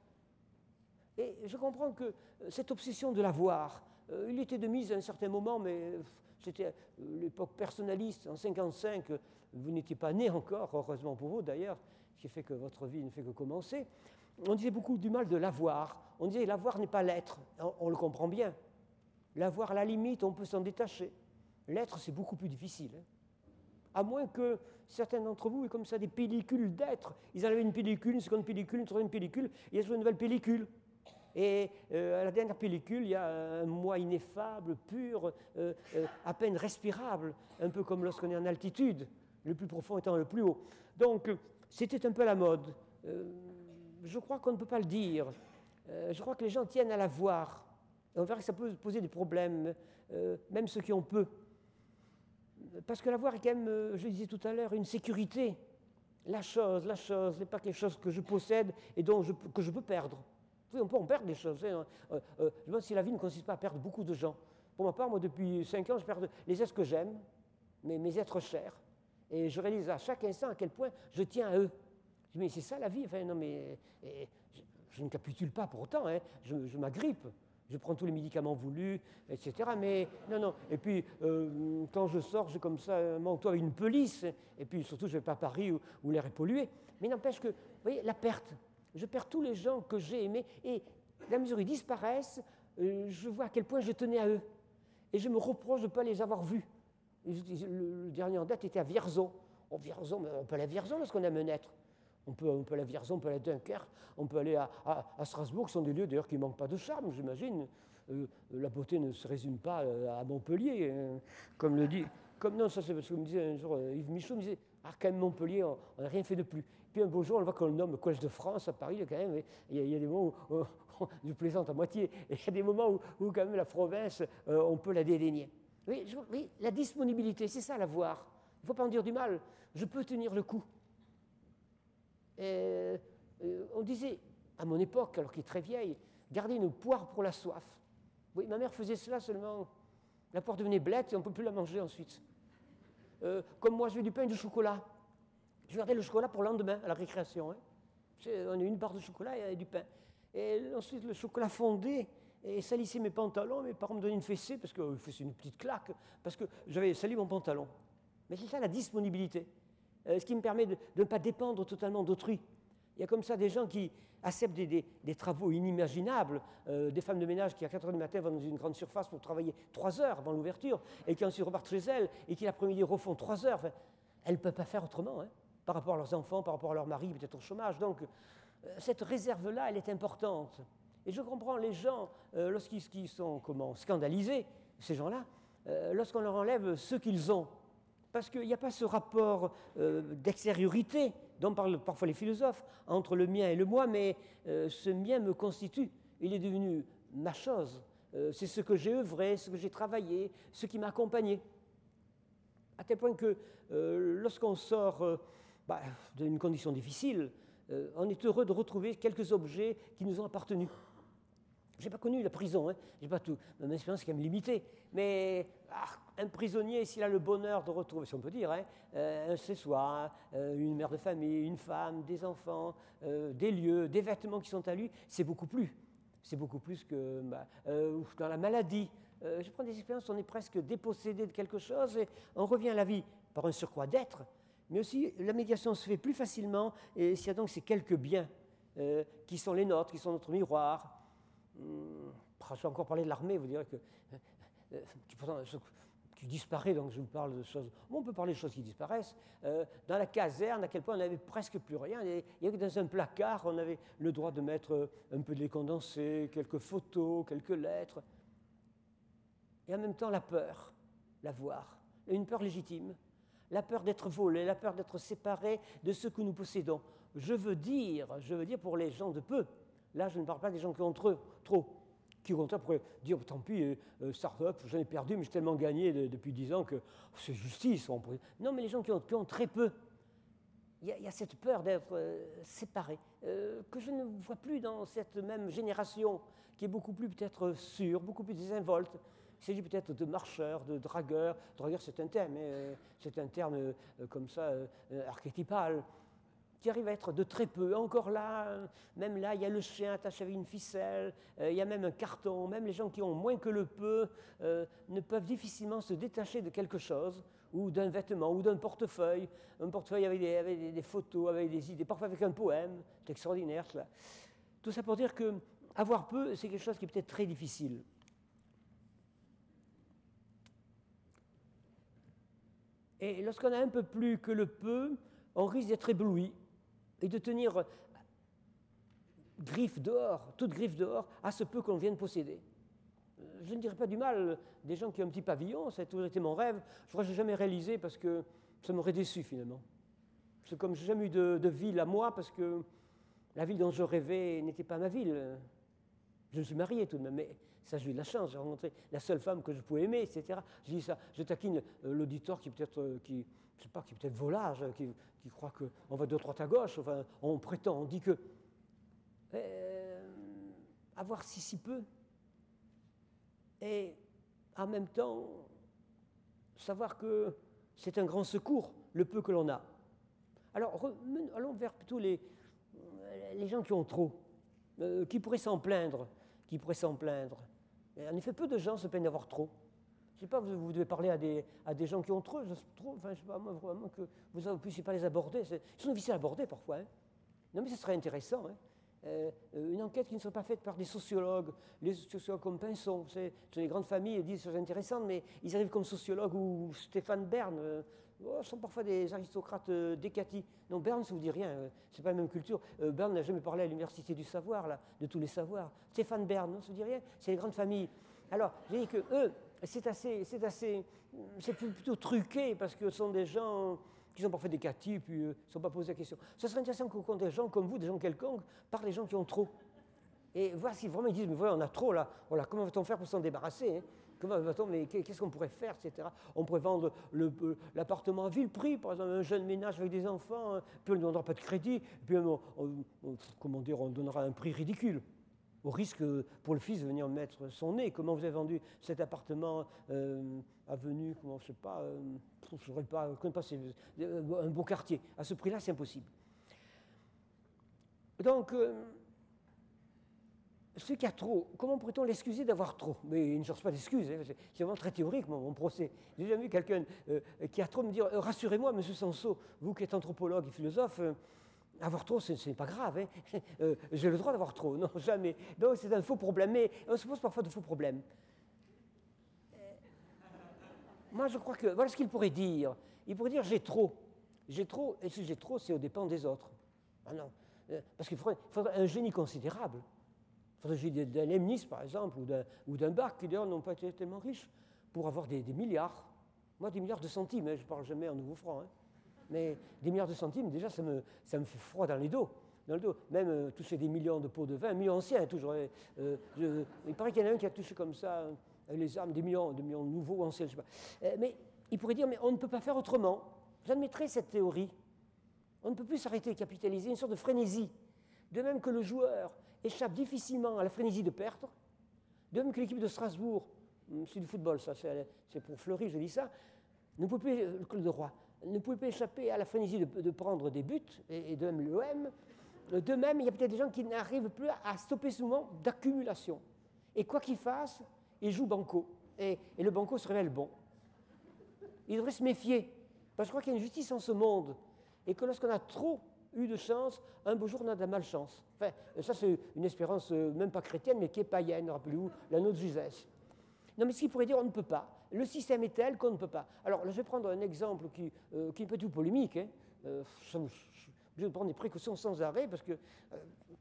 Et je comprends que cette obsession de l'avoir, euh, il était de mise à un certain moment, mais c'était l'époque personnaliste. En cinquante-cinq, vous n'étiez pas né encore, heureusement pour vous d'ailleurs, ce qui fait que votre vie ne fait que commencer. On disait beaucoup du mal de l'avoir. On disait l'avoir n'est pas l'être. On, on le comprend bien. L'avoir, à la limite, on peut s'en détacher. L'être, c'est beaucoup plus difficile. Hein. À moins que certains d'entre vous aient comme ça des pellicules d'être. Ils avaient une pellicule, une seconde pellicule, une troisième pellicule, et ils ont une nouvelle pellicule. Et euh, à la dernière pellicule, il y a un moi ineffable, pur, euh, euh, à peine respirable, un peu comme lorsqu'on est en altitude, le plus profond étant le plus haut. Donc, c'était un peu la mode. Euh, je crois qu'on ne peut pas le dire. Euh, je crois que les gens tiennent à l'avoir. On verra que ça peut poser des problèmes, euh, même ceux qui ont peu. Parce que l'avoir est quand même, euh, je le disais tout à l'heure, une sécurité. La chose, la chose, n'est pas quelque chose que je possède et dont je, que je peux perdre. Oui, on peut en perdre des choses. Hein. Euh, euh, je me demande si la vie ne consiste pas à perdre beaucoup de gens. Pour ma part, moi, depuis cinq ans, je perds les êtres que j'aime, mes, mes êtres chers. Et je réalise à chaque instant à quel point je tiens à eux. Je dis, mais c'est ça la vie. Enfin, non, mais et, je, je ne capitule pas pour autant. Hein. Je, je m'agrippe. je prends tous les médicaments voulus, et cetera. Mais non, non. Et puis, euh, quand je sors, j'ai comme ça un manteau avec une pelisse. Et puis, surtout, je ne vais pas à Paris où, où l'air est pollué. Mais n'empêche que, vous voyez, la perte. Je perds tous les gens que j'ai aimés. Et à la mesure où ils disparaissent, euh, je vois à quel point je tenais à eux. Et je me reproche de ne pas les avoir vus. Le, le dernier en date était à Vierzon. Oh, Vierzon, mais on peut aller à Vierzon lorsqu'on aime naître. On peut, on peut aller à Vierzon, on peut aller à Dunkerque, on peut aller à, à, à Strasbourg, qui sont des lieux d'ailleurs qui ne manquent pas de charme, j'imagine. Euh, la beauté ne se résume pas à Montpellier, hein, comme le dit. Comme, non, ça c'est parce que me disait un jour euh, Yves Michaud, me disait ah, quand même Montpellier, on n'a rien fait de plus. Puis un beau jour, on voit qu'on le nomme Collège de France à Paris, quand même, il y, a, il y a des moments où, où je plaisante à moitié, et il y a des moments où, où quand même la province, euh, on peut la dédaigner. Oui, je, oui, la disponibilité, c'est ça l'avoir. Il ne faut pas en dire du mal. Je peux tenir le coup. Et, euh, on disait, à mon époque, alors qu'il est très vieille, garder une poire pour la soif. Oui, ma mère faisait cela seulement. La poire devenait blette et on ne peut plus la manger ensuite. Euh, comme moi, je veux du pain et du chocolat. Je gardais le chocolat pour le lendemain, à la récréation. Hein. On a une barre de chocolat et du pain. Et ensuite, le chocolat fondait et salissait mes pantalons. Mes parents me donnaient une fessée, parce que c'est une petite claque, parce que j'avais sali mon pantalon. Mais c'est ça la disponibilité. Euh, ce qui me permet de, de ne pas dépendre totalement d'autrui. Il y a comme ça des gens qui acceptent des, des, des travaux inimaginables, euh, des femmes de ménage qui à quatre heures du matin vont dans une grande surface pour travailler trois heures avant l'ouverture, et qui ensuite repartent chez elles, et qui l'après-midi refont trois heures. Enfin, elles ne peuvent pas faire autrement, hein, par rapport à leurs enfants, par rapport à leur mari, peut-être au chômage. Donc, euh, cette réserve-là, elle est importante. Et je comprends les gens, euh, lorsqu'ils sont comment, scandalisés, ces gens-là, euh, lorsqu'on leur enlève ce qu'ils ont. Parce qu'il n'y a pas ce rapport euh, d'extériorité dont parlent parfois les philosophes, entre le mien et le moi, mais euh, ce mien me constitue. Il est devenu ma chose. Euh, c'est ce que j'ai œuvré, ce que j'ai travaillé, ce qui m'a accompagné. À tel point que euh, lorsqu'on sort euh, bah, d'une condition difficile, euh, on est heureux de retrouver quelques objets qui nous ont appartenu. Je n'ai pas connu la prison, hein. J'ai pas tout. Mon expérience est quand même limitée. Mais ah, un prisonnier, s'il a le bonheur de retrouver, si on peut dire, hein, euh, un chez-soi, euh, une mère de famille, une femme, des enfants, euh, des lieux, des vêtements qui sont à lui, c'est beaucoup plus. C'est beaucoup plus que bah, euh, dans la maladie. Euh, je prends des expériences, on est presque dépossédé de quelque chose et on revient à la vie par un surcroît d'être. Mais aussi, la médiation se fait plus facilement et s'il y a donc ces quelques biens euh, qui sont les nôtres, qui sont notre miroir. Je vais encore parler de l'armée, vous direz que euh, qui, pourtant, qui disparaît, donc je vous parle de choses. Bon, on peut parler de choses qui disparaissent. Euh, dans la caserne, à quel point on n'avait presque plus rien. Il y avait que dans un placard, on avait le droit de mettre un peu de lait condensé, quelques photos, quelques lettres. Et en même temps, la peur, la voir, une peur légitime, la peur d'être volé, la peur d'être séparé de ce que nous possédons. Je veux dire, je veux dire pour les gens de peu. Là, je ne parle pas des gens qui ont trop, trop qui au contraire pourraient dire tant pis, euh, start-up, j'en ai perdu, mais j'ai tellement gagné de, depuis dix ans que oh, c'est justice. On pourrait... Non, mais les gens qui ont, qui ont très peu, il y, y a cette peur d'être euh, séparés, euh, que je ne vois plus dans cette même génération, qui est beaucoup plus peut-être sûre, beaucoup plus désinvolte. Il s'agit peut-être de marcheurs, de dragueurs. Dragueur, c'est un terme, euh, c'est un terme euh, comme ça, euh, archétypal, qui arrive à être de très peu. Encore là, même là, il y a le chien attaché avec une ficelle, euh, il y a même un carton. Même les gens qui ont moins que le peu euh, ne peuvent difficilement se détacher de quelque chose, ou d'un vêtement, ou d'un portefeuille. Un portefeuille avec des, avec des, des photos, avec des idées, parfois avec un poème. C'est extraordinaire, cela. Tout ça pour dire que avoir peu, c'est quelque chose qui est peut-être très difficile. Et lorsqu'on a un peu plus que le peu, on risque d'être ébloui et de tenir griffe dehors, toute griffe dehors, à ce peu qu'on vient de posséder. Je ne dirais pas du mal des gens qui ont un petit pavillon, ça a toujours été mon rêve. Je crois que je n'ai jamais réalisé parce que ça m'aurait déçu finalement. C'est comme je n'ai jamais eu de, de ville à moi parce que la ville dont je rêvais n'était pas ma ville. Je me suis marié tout de même, mais ça j'ai eu de la chance, j'ai rencontré la seule femme que je pouvais aimer, et cetera. Je dis ça, je taquine euh, l'auditeur qui peut-être, euh, qui, je sais pas, qui est peut-être volage, qui, qui croit qu'on va de droite à gauche, enfin, on prétend, on dit que euh, avoir si si peu, et en même temps savoir que c'est un grand secours, le peu que l'on a. Alors, allons vers plutôt les, les gens qui ont trop, euh, qui pourraient s'en plaindre, qui pourraient s'en plaindre. Et en effet, peu de gens se plaignent d'avoir trop. Je ne sais pas, vous, vous devez parler à des, à des gens qui ont trop, trop enfin, je ne sais pas, moi, vraiment, que vous ne puissiez pas les aborder. C'est, ils sont difficiles à aborder parfois. Hein. Non, mais ce serait intéressant. Hein. Euh, une enquête qui ne serait pas faite par des sociologues, les sociologues comme Pinson, c'est les grandes familles, ils disent des choses intéressantes, mais ils arrivent comme sociologues ou Stéphane Bern, euh, oh, sont parfois des aristocrates euh, décatis. Non, Bern, ça ne vous dit rien, euh, c'est pas la même culture. Euh, Bern n'a jamais parlé à l'université du savoir, là, de tous les savoirs. Stéphane Bern, non, ça ne vous dit rien, c'est les grandes familles. Alors, je dis que eux, c'est assez, c'est assez, c'est plutôt truqué parce que ce sont des gens qui sont parfois des catis, puis ne euh, sont pas posés la question. Ce serait intéressant qu'on compte des gens comme vous, des gens quelconques, par les gens qui ont trop. Et voir si vraiment ils disent, mais voilà, on a trop là, voilà, comment va-t-on faire pour s'en débarrasser hein? Comment va-t-on, mais qu'est-ce qu'on pourrait faire, et cetera. On pourrait vendre l'appartement à vil prix, par exemple, un jeune ménage avec des enfants, hein, puis on ne donnera pas de crédit, puis on, on, on, comment dire, on donnera un prix ridicule. Au risque pour le fils de venir mettre son nez. Comment vous avez vendu cet appartement euh, avenue, comment je ne sais pas, euh, je ne pas, connais pas un beau quartier. À ce prix-là, c'est impossible. Donc, euh, ce qui a trop, comment pourrait-on l'excuser d'avoir trop? Mais il ne cherche pas d'excuses, hein, c'est vraiment très théorique, mon, mon procès. J'ai jamais vu quelqu'un euh, qui a trop me dire euh, rassurez-moi, monsieur Sanso, vous qui êtes anthropologue et philosophe, euh, avoir trop, ce n'est pas grave. Hein. Euh, j'ai le droit d'avoir trop. Non, jamais. Donc, c'est un faux problème. Mais on se pose parfois de faux problèmes. Euh, moi, je crois que... Voilà ce qu'il pourrait dire. Il pourrait dire, j'ai trop. J'ai trop, et si j'ai trop, c'est au dépens des autres. Ah non. Euh, parce qu'il faudrait, faudrait un génie considérable. Il faudrait le génie d'un Leibniz, par exemple, ou d'un Bach, qui d'ailleurs n'ont pas été tellement riches, pour avoir des, des milliards. Moi, des milliards de centimes. Hein, je ne parle jamais en nouveau franc. Hein. Mais des milliards de centimes, déjà, ça me, ça me fait froid dans les dos. Dans le dos. Même euh, toucher des millions de pots de vin, un million ancien, toujours. Euh, je, il paraît qu'il y en a un qui a touché comme ça, euh, les armes, des millions, des millions nouveaux, anciens, je ne sais pas. Euh, mais il pourrait dire, mais on ne peut pas faire autrement. J'admettrai cette théorie. On ne peut plus s'arrêter de capitaliser, une sorte de frénésie. De même que le joueur échappe difficilement à la frénésie de perdre, de même que l'équipe de Strasbourg, c'est du football, ça, c'est pour Fleury, je dis ça, ne peut plus, le club de Roi, ne pouvait pas échapper à la frénésie de, de prendre des buts, et, et de même l'O M. De même, il y a peut-être des gens qui n'arrivent plus à stopper ce mouvement d'accumulation. Et quoi qu'ils fassent, ils jouent banco. Et, et le banco se révèle bon. Il devrait se méfier, parce que je crois qu'il y a une justice en ce monde, et que lorsqu'on a trop eu de chance, un beau jour on a de la malchance. Enfin, ça c'est une espérance même pas chrétienne, mais qui est païenne, rappelez-vous, la nôtre Jusès. Non, mais ce qu'il pourrait dire, on ne peut pas. Le système est tel qu'on ne peut pas. Alors, là, je vais prendre un exemple qui, euh, qui est un peu tout polémique. Hein. Euh, je, je, je vais prendre des précautions sans arrêt, parce que euh,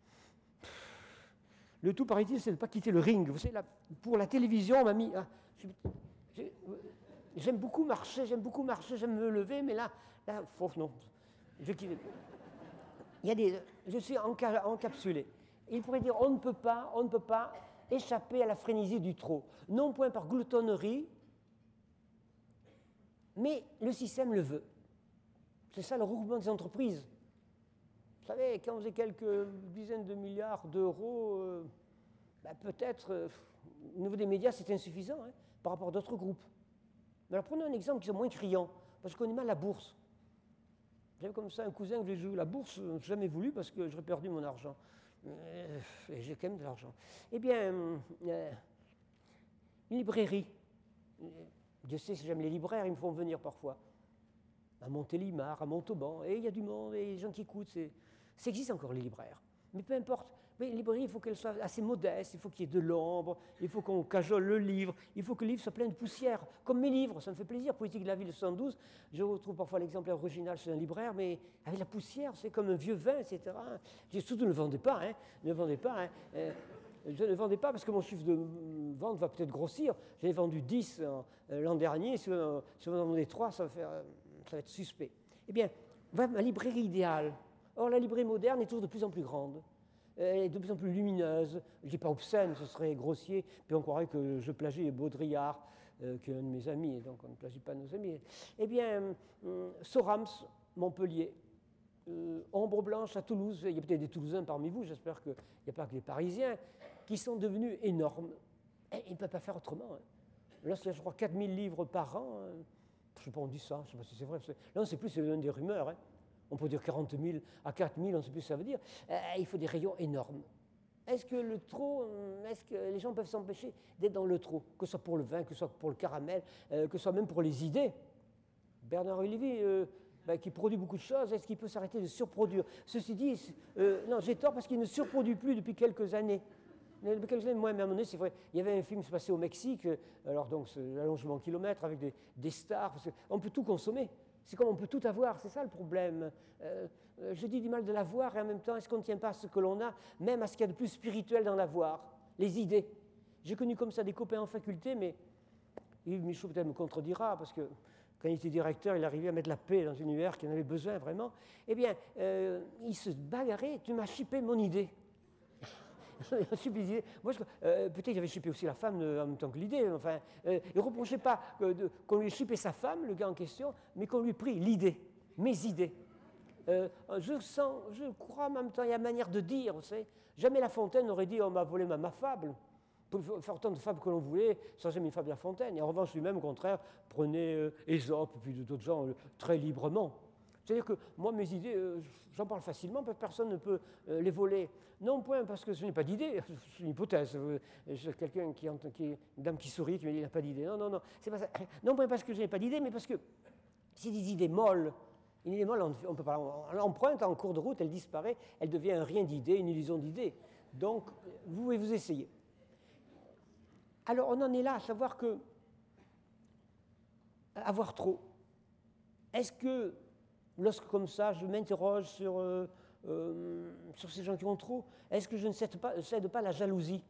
le tout, paraît-il, c'est de ne pas quitter le ring. Vous savez, là, pour la télévision, on m'a mis... Ah, j'aime beaucoup marcher, j'aime beaucoup marcher, j'aime me lever, mais là, là faut, non. Je, il y a des, je suis enca, encapsulé. Il pourrait dire, on ne peut pas, on ne peut pas échapper à la frénésie du trop. Non point par gloutonnerie, mais le système le veut. C'est ça le regroupement des entreprises. Vous savez, quand vous avez quelques dizaines de milliards d'euros, euh, ben peut-être, euh, au niveau des médias, c'est insuffisant hein, par rapport à d'autres groupes. Mais alors prenons un exemple qui est moins criant, parce qu'on connaît mal la bourse. J'avais comme ça un cousin qui voulait jouer la bourse, je n'ai jamais voulu parce que j'aurais perdu mon argent. Euh, et j'ai quand même de l'argent. Eh bien, euh, une librairie. Dieu sait si j'aime les libraires, ils me font venir parfois. À Montélimar, à Montauban, et il y a du monde, et les gens qui écoutent. Ça existe encore, les libraires. Mais peu importe. Mais une librairie, il faut qu'elle soit assez modeste, il faut qu'il y ait de l'ombre, il faut qu'on cajole le livre, il faut que le livre soit plein de poussière. Comme mes livres, ça me fait plaisir. Politique de la ville de soixante-douze, je retrouve parfois l'exemplaire original chez un libraire, mais avec la poussière, c'est comme un vieux vin, et cetera. Je surtout ne le vendez pas, hein, ne le vendez pas. Hein. Euh, je ne le vendais pas parce que mon chiffre de vente va peut-être grossir. J'ai vendu dix euh, l'an dernier, si on en vendait trois, ça va, faire, ça va être suspect. Eh bien, voilà ma librairie idéale. Or, la librairie moderne est toujours de plus en plus grande. Elle est de plus en plus lumineuse. Je ne dis pas obscène, ce serait grossier, puis on croirait que je plagie Baudrillard, euh, qui est un de mes amis, et donc on ne plagie pas nos amis. Eh bien, euh, Sorams, Montpellier, euh, Ombre Blanche à Toulouse, il y a peut-être des Toulousains parmi vous, j'espère qu'il n'y a pas que des Parisiens, qui sont devenus énormes. Et ils ne peuvent pas faire autrement. Hein. Là, c'est, je crois, quatre mille livres par an. Hein. Je ne sais pas, on dit ça, je ne sais pas si c'est vrai. Là, on ne sait plus, c'est l'une des rumeurs. Hein. On peut dire quarante mille à quatre mille, on ne sait plus ce que ça veut dire. Euh, il faut des rayons énormes. est-ce que le trop, est-ce que les gens peuvent s'empêcher d'être dans le trop, que ce soit pour le vin, que ce soit pour le caramel, euh, que ce soit même pour les idées. Bernard Lévy, euh, ben, qui produit beaucoup de choses, est-ce qu'il peut s'arrêter de surproduire? Ceci dit, euh, non, j'ai tort parce qu'il ne surproduit plus depuis quelques années. Depuis quelques années, moi, à un moment donné, c'est vrai, il y avait un film qui se passait au Mexique, alors donc l'allongement en kilomètres avec des, des stars, parce qu'on peut tout consommer. C'est comme on peut tout avoir, c'est ça le problème. Euh, je dis du mal de l'avoir et en même temps, est-ce qu'on ne tient pas à ce que l'on a, même à ce qu'il y a de plus spirituel dans l'avoir, les idées. J'ai connu comme ça des copains en faculté, mais Yves Michaud peut-être me contredira, parce que quand il était directeur, il arrivait à mettre la paix dans un univers qui en avait besoin vraiment. Eh bien, euh, il se bagarrait, tu m'as chippé mon idée. Moi, euh, peut-être j'avais chippé aussi la femme euh, en même temps que l'idée. Enfin, euh, il ne reprochait pas euh, de, qu'on lui ait chippé sa femme, le gars en question, mais qu'on lui prit l'idée, mes idées. Euh, je sens, je crois en même temps, il y a une manière de dire, vous savez. Jamais La Fontaine n'aurait dit on m'a volé ma, ma fable. On peut faire autant de fables que l'on voulait, sans jamais une fable de La Fontaine. Et en revanche, lui-même, au contraire, prenait euh, Ésope et puis d'autres gens euh, très librement. C'est-à-dire que moi, mes idées, euh, j'en parle facilement, parce que personne ne peut euh, les voler. Non point parce que je n'ai pas d'idée, c'est une hypothèse. J'ai quelqu'un qui, qui, une dame qui sourit, qui me dit qu'il n'a pas d'idée. Non, non, non, c'est pas ça. Non point parce que je n'ai pas d'idée, mais parce que c'est des idées molles. Une idée molle, on peut pas, on l'emprunte en cours de route, elle disparaît, elle devient un rien d'idée, une illusion d'idée. Donc, vous pouvez vous essayer. Alors, on en est là à savoir que avoir trop. Est-ce que lorsque comme ça, je m'interroge sur, euh, euh, sur ces gens qui ont trop, est-ce que je ne cède pas, cède pas la jalousie?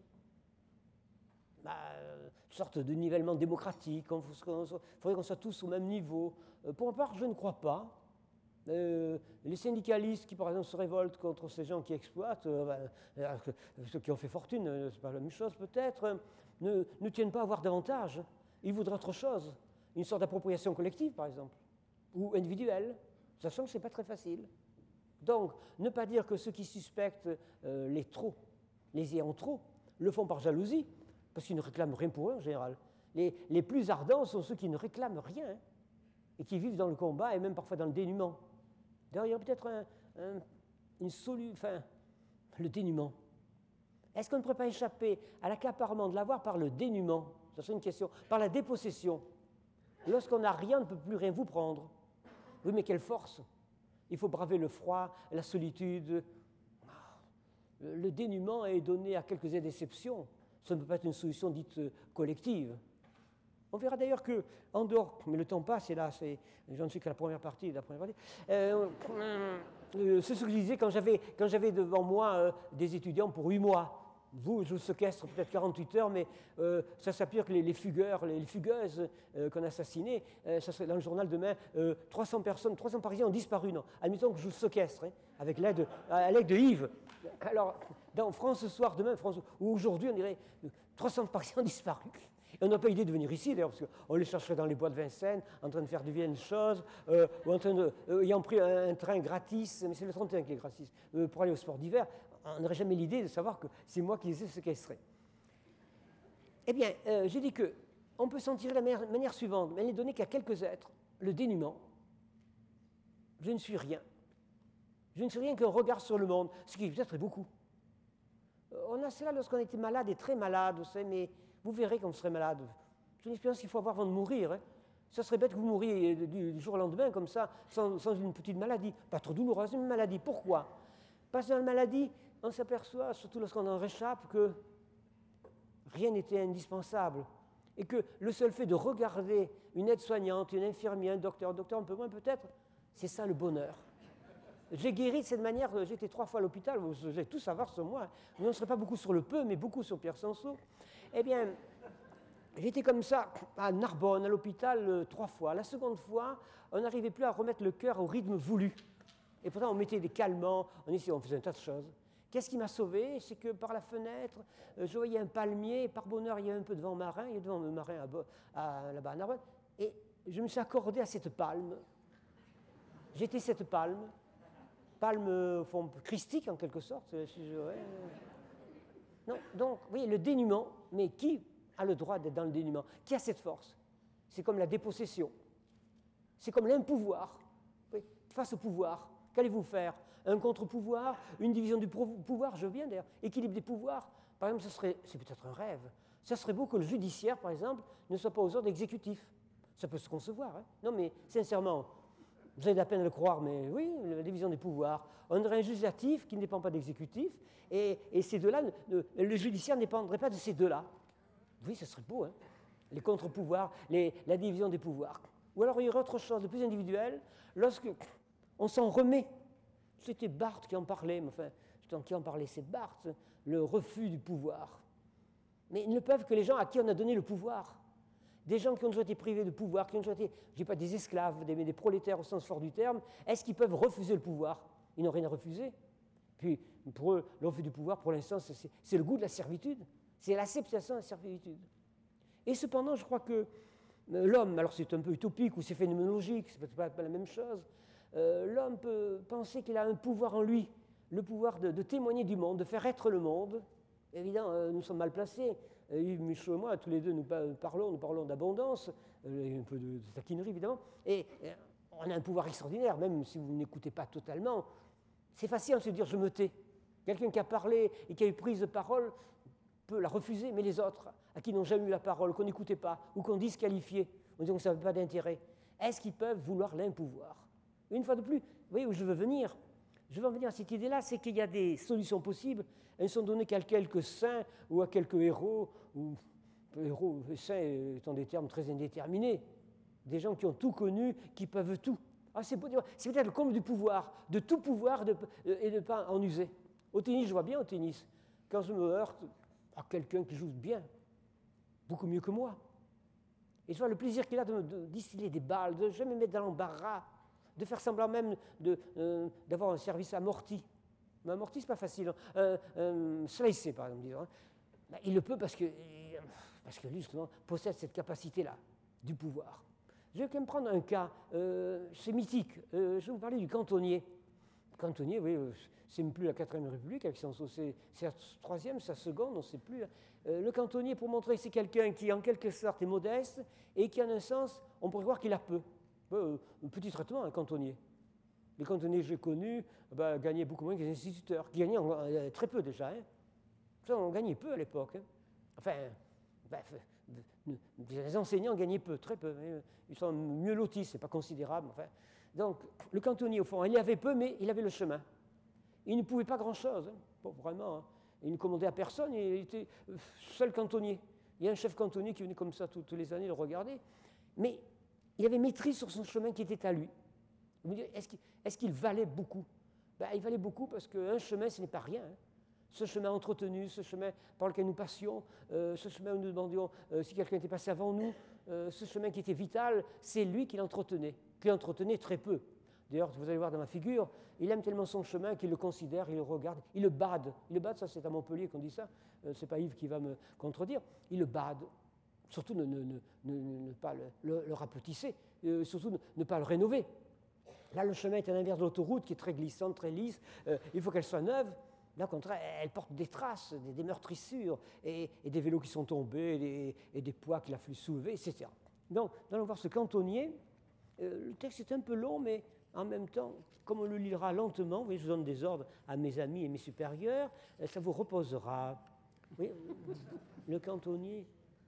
Bah, une sorte de nivellement démocratique, il faudrait qu'on soit tous au même niveau. Euh, pour ma part, je ne crois pas. Euh, les syndicalistes qui, par exemple, se révoltent contre ces gens qui exploitent, euh, euh, ceux qui ont fait fortune, euh, c'est pas la même chose peut-être, euh, ne, ne tiennent pas à avoir davantage. Ils voudraient autre chose, une sorte d'appropriation collective, par exemple, ou individuelle. Sachant que ce n'est pas très facile. Donc, ne pas dire que ceux qui suspectent euh, les trop, les ayants trop, le font par jalousie, parce qu'ils ne réclament rien pour eux en général. Les, les plus ardents sont ceux qui ne réclament rien, hein, et qui vivent dans le combat et même parfois dans le dénuement. D'ailleurs, il y a peut-être un, un, une solution, enfin, le dénuement. Est-ce qu'on ne pourrait pas échapper à l'accaparement de l'avoir par le dénuement? Ça serait une question. Par la dépossession. Lorsqu'on n'a rien, on ne peut plus rien vous prendre. Oui, mais quelle force! Il faut braver le froid, la solitude. Le dénuement est donné à quelques exceptions. Ça ne peut pas être une solution dite collective. On verra d'ailleurs qu'en dehors, mais le temps passe, et là, c'est, je ne suis qu'à la première partie, la première partie. Euh, euh, c'est ce que je disais quand j'avais, quand j'avais devant moi euh, des étudiants pour huit mois. Vous, je vous séquestre peut-être quarante-huit heures, mais euh, ça s'applique les, les fugueurs, les, les fugueuses euh, qu'on a assassinées. Euh, ça serait dans le journal demain, euh, trois cents personnes, trois cents Parisiens ont disparu. Non, admettons que je vous séquestre, hein, avec l'aide, à l'aide de Yves. Alors, dans France ce soir, demain, France, ou aujourd'hui, on dirait trois cents Parisiens ont disparu. Et on n'a pas idée de venir ici, d'ailleurs, parce qu'on les chercherait dans les bois de Vincennes, en train de faire de vieilles choses, euh, ou en train de, euh, ayant pris un, un train gratis, mais c'est le trente et un qui est gratis, euh, pour aller au sport d'hiver. On n'aurait jamais l'idée de savoir que c'est moi qui les ai séquestrés. Eh bien, euh, j'ai dit qu'on peut s'en tirer de la manière, manière suivante, mais elle n'est donnée qu'à quelques êtres. Le dénuement. Je ne suis rien. Je ne suis rien qu'un regard sur le monde, ce qui peut-être est beaucoup. On a cela lorsqu'on était malade et très malade, vous savez, mais vous verrez quand vous serez malade. C'est une expérience qu'il faut avoir avant de mourir. Hein. Ça serait bête que vous mouriez du, du jour au lendemain, comme ça, sans, sans une petite maladie. Pas trop douloureuse, une maladie. Pourquoi? Parce que dans la maladie, on s'aperçoit, surtout lorsqu'on en réchappe, que rien n'était indispensable. Et que le seul fait de regarder une aide-soignante, une infirmière, un docteur, un docteur un peu moins peut-être, c'est ça le bonheur. J'ai guéri de cette manière, j'ai été trois fois à l'hôpital, vous allez tout savoir sur moi. Je ne serai pas beaucoup sur le peu, mais beaucoup sur Pierre Sanso. Eh bien, j'étais comme ça à Narbonne, à l'hôpital, euh, trois fois. La seconde fois, on n'arrivait plus à remettre le cœur au rythme voulu. Et pourtant, on mettait des calmants, on, essayait, on faisait un tas de choses. Qu'est-ce qui m'a sauvé? C'est que par la fenêtre, euh, je voyais un palmier, et par bonheur, il y avait un peu de vent marin, il y a devant le marin à, à, là-bas à Narbonne, et je me suis accordé à cette palme. J'étais cette palme, palme au fond christique en quelque sorte. Si je, ouais. Non, donc, vous voyez, le dénuement, mais qui a le droit d'être dans le dénuement? Qui a cette force? C'est comme la dépossession. C'est comme l'impouvoir. Oui, face au pouvoir. Qu'allez-vous faire? Un contre-pouvoir? Une division du pouvoir? Je veux bien d'ailleurs. Équilibre des pouvoirs? Par exemple, ce serait, c'est peut-être un rêve. Ça serait beau que le judiciaire, par exemple, ne soit pas aux ordres exécutifs. Ça peut se concevoir. Hein. Non, mais sincèrement, vous avez de la peine à le croire, mais oui, la division des pouvoirs. On aurait un législatif qui ne dépend pas d'exécutif, et, et ces deux-là, le, le judiciaire ne dépendrait pas de ces deux-là. Oui, ce serait beau, hein. Les contre-pouvoirs, les, la division des pouvoirs. Ou alors il y aurait autre chose de plus individuel, lorsque on s'en remet. C'était Barthes qui en parlait, mais enfin, qui en parlait, c'est Barthes, le refus du pouvoir. Mais ils ne peuvent que les gens à qui on a donné le pouvoir. Des gens qui ont déjà été privés de pouvoir, qui ont déjà été, je ne dis pas des esclaves, des, des prolétaires au sens fort du terme, est-ce qu'ils peuvent refuser le pouvoir? Ils n'ont rien à refuser. Puis, pour eux, le refus du pouvoir, pour l'instant, c'est, c'est le goût de la servitude. C'est l'acceptation de la servitude. Et cependant, je crois que l'homme, alors c'est un peu utopique ou c'est phénoménologique, c'est peut-être pas, pas la même chose, euh, l'homme peut penser qu'il a un pouvoir en lui, le pouvoir de, de témoigner du monde, de faire être le monde. Évidemment, euh, nous sommes mal placés. Euh, Yves Michaud et moi, tous les deux, nous parlons, nous parlons d'abondance, euh, un peu de, de taquinerie, évidemment, et euh, on a un pouvoir extraordinaire, même si vous n'écoutez pas totalement. C'est facile de se dire « je me tais ». Quelqu'un qui a parlé et qui a eu prise de parole peut la refuser, mais les autres, à qui n'ont jamais eu la parole, qu'on n'écoutait pas, ou qu'on disqualifiait, en disant que ça n'avait pas d'intérêt, est-ce qu'ils peuvent vouloir l'impouvoir? Une fois de plus, vous voyez où je veux venir? Je veux en venir à cette idée-là, c'est qu'il y a des solutions possibles. Elles sont données qu'à quelques saints ou à quelques héros, ou héros et saints étant des termes très indéterminés. Des gens qui ont tout connu, qui peuvent tout. Ah, c'est, c'est peut-être le comble du pouvoir, de tout pouvoir de, et de ne pas en user. Au tennis, je vois bien au tennis, quand je me heurte à quelqu'un qui joue bien, beaucoup mieux que moi. Et je vois le plaisir qu'il a de, de distiller des balles, de ne jamais me mettre dans l'embarras, de faire semblant même de, euh, d'avoir un service amorti. Mais amorti, ce n'est pas facile. Euh, euh, slicer, par exemple, disons. Hein. Ben, il le peut parce que, parce que lui, justement, possède cette capacité-là, du pouvoir. Je vais quand même prendre un cas, euh, c'est mythique. Euh, je vais vous parler du cantonnier. Le cantonnier, oui, euh, c'est même plus la quatrième République, avec son, c'est, c'est la troisième, sa seconde, on ne sait plus. Euh, le cantonnier, pour montrer que c'est quelqu'un qui, en quelque sorte, est modeste et qui, en un sens, on pourrait croire qu'il a peu. Euh, un petit traitement, un cantonnier. Les cantonniers que j'ai connus ben, gagnaient beaucoup moins que les instituteurs, qui gagnaient en, euh, très peu déjà. Hein. Ça, on gagnait peu à l'époque. Hein. Enfin, ben, les enseignants gagnaient peu, très peu. Hein. Ils sont mieux lotis, ce n'est pas considérable. Enfin. Donc, le cantonnier, au fond, il y avait peu, mais il avait le chemin. Il ne pouvait pas grand-chose, hein. Bon, vraiment. Hein. Il ne commandait à personne, il était seul cantonnier. Il y a un chef cantonnier qui venait comme ça toutes les années le regarder. Mais il avait maîtrise sur son chemin qui était à lui. Vous me direz, est-ce qu'il, est-ce qu'il valait beaucoup? Ben, il valait beaucoup parce qu'un chemin, ce n'est pas rien. Hein. Ce chemin entretenu, ce chemin par lequel nous passions, euh, ce chemin où nous demandions euh, si quelqu'un était passé avant nous, euh, ce chemin qui était vital, c'est lui qui l'entretenait, qui l'entretenait très peu. D'ailleurs, vous allez voir dans ma figure, il aime tellement son chemin qu'il le considère, il le regarde, il le bade. Il le bade, ça c'est à Montpellier qu'on dit ça, euh, c'est pas Yves qui va me contredire, il le bade. Surtout ne, ne, ne, ne, ne pas le, le, le rapetisser, euh, surtout ne, ne pas le rénover. Là, le chemin est à l'inverse de l'autoroute qui est très glissante, très lisse, euh, il faut qu'elle soit neuve. Là, au contraire, elle porte des traces, des, des meurtrissures, et, et des vélos qui sont tombés, et des, et des poids qu'il a fallu soulever, et cetera. Donc, nous allons voir ce cantonnier. Euh, le texte est un peu long, mais en même temps, comme on le lira lentement, vous voyez, je vous donne des ordres à mes amis et mes supérieurs, euh, ça vous reposera. Oui, le cantonnier.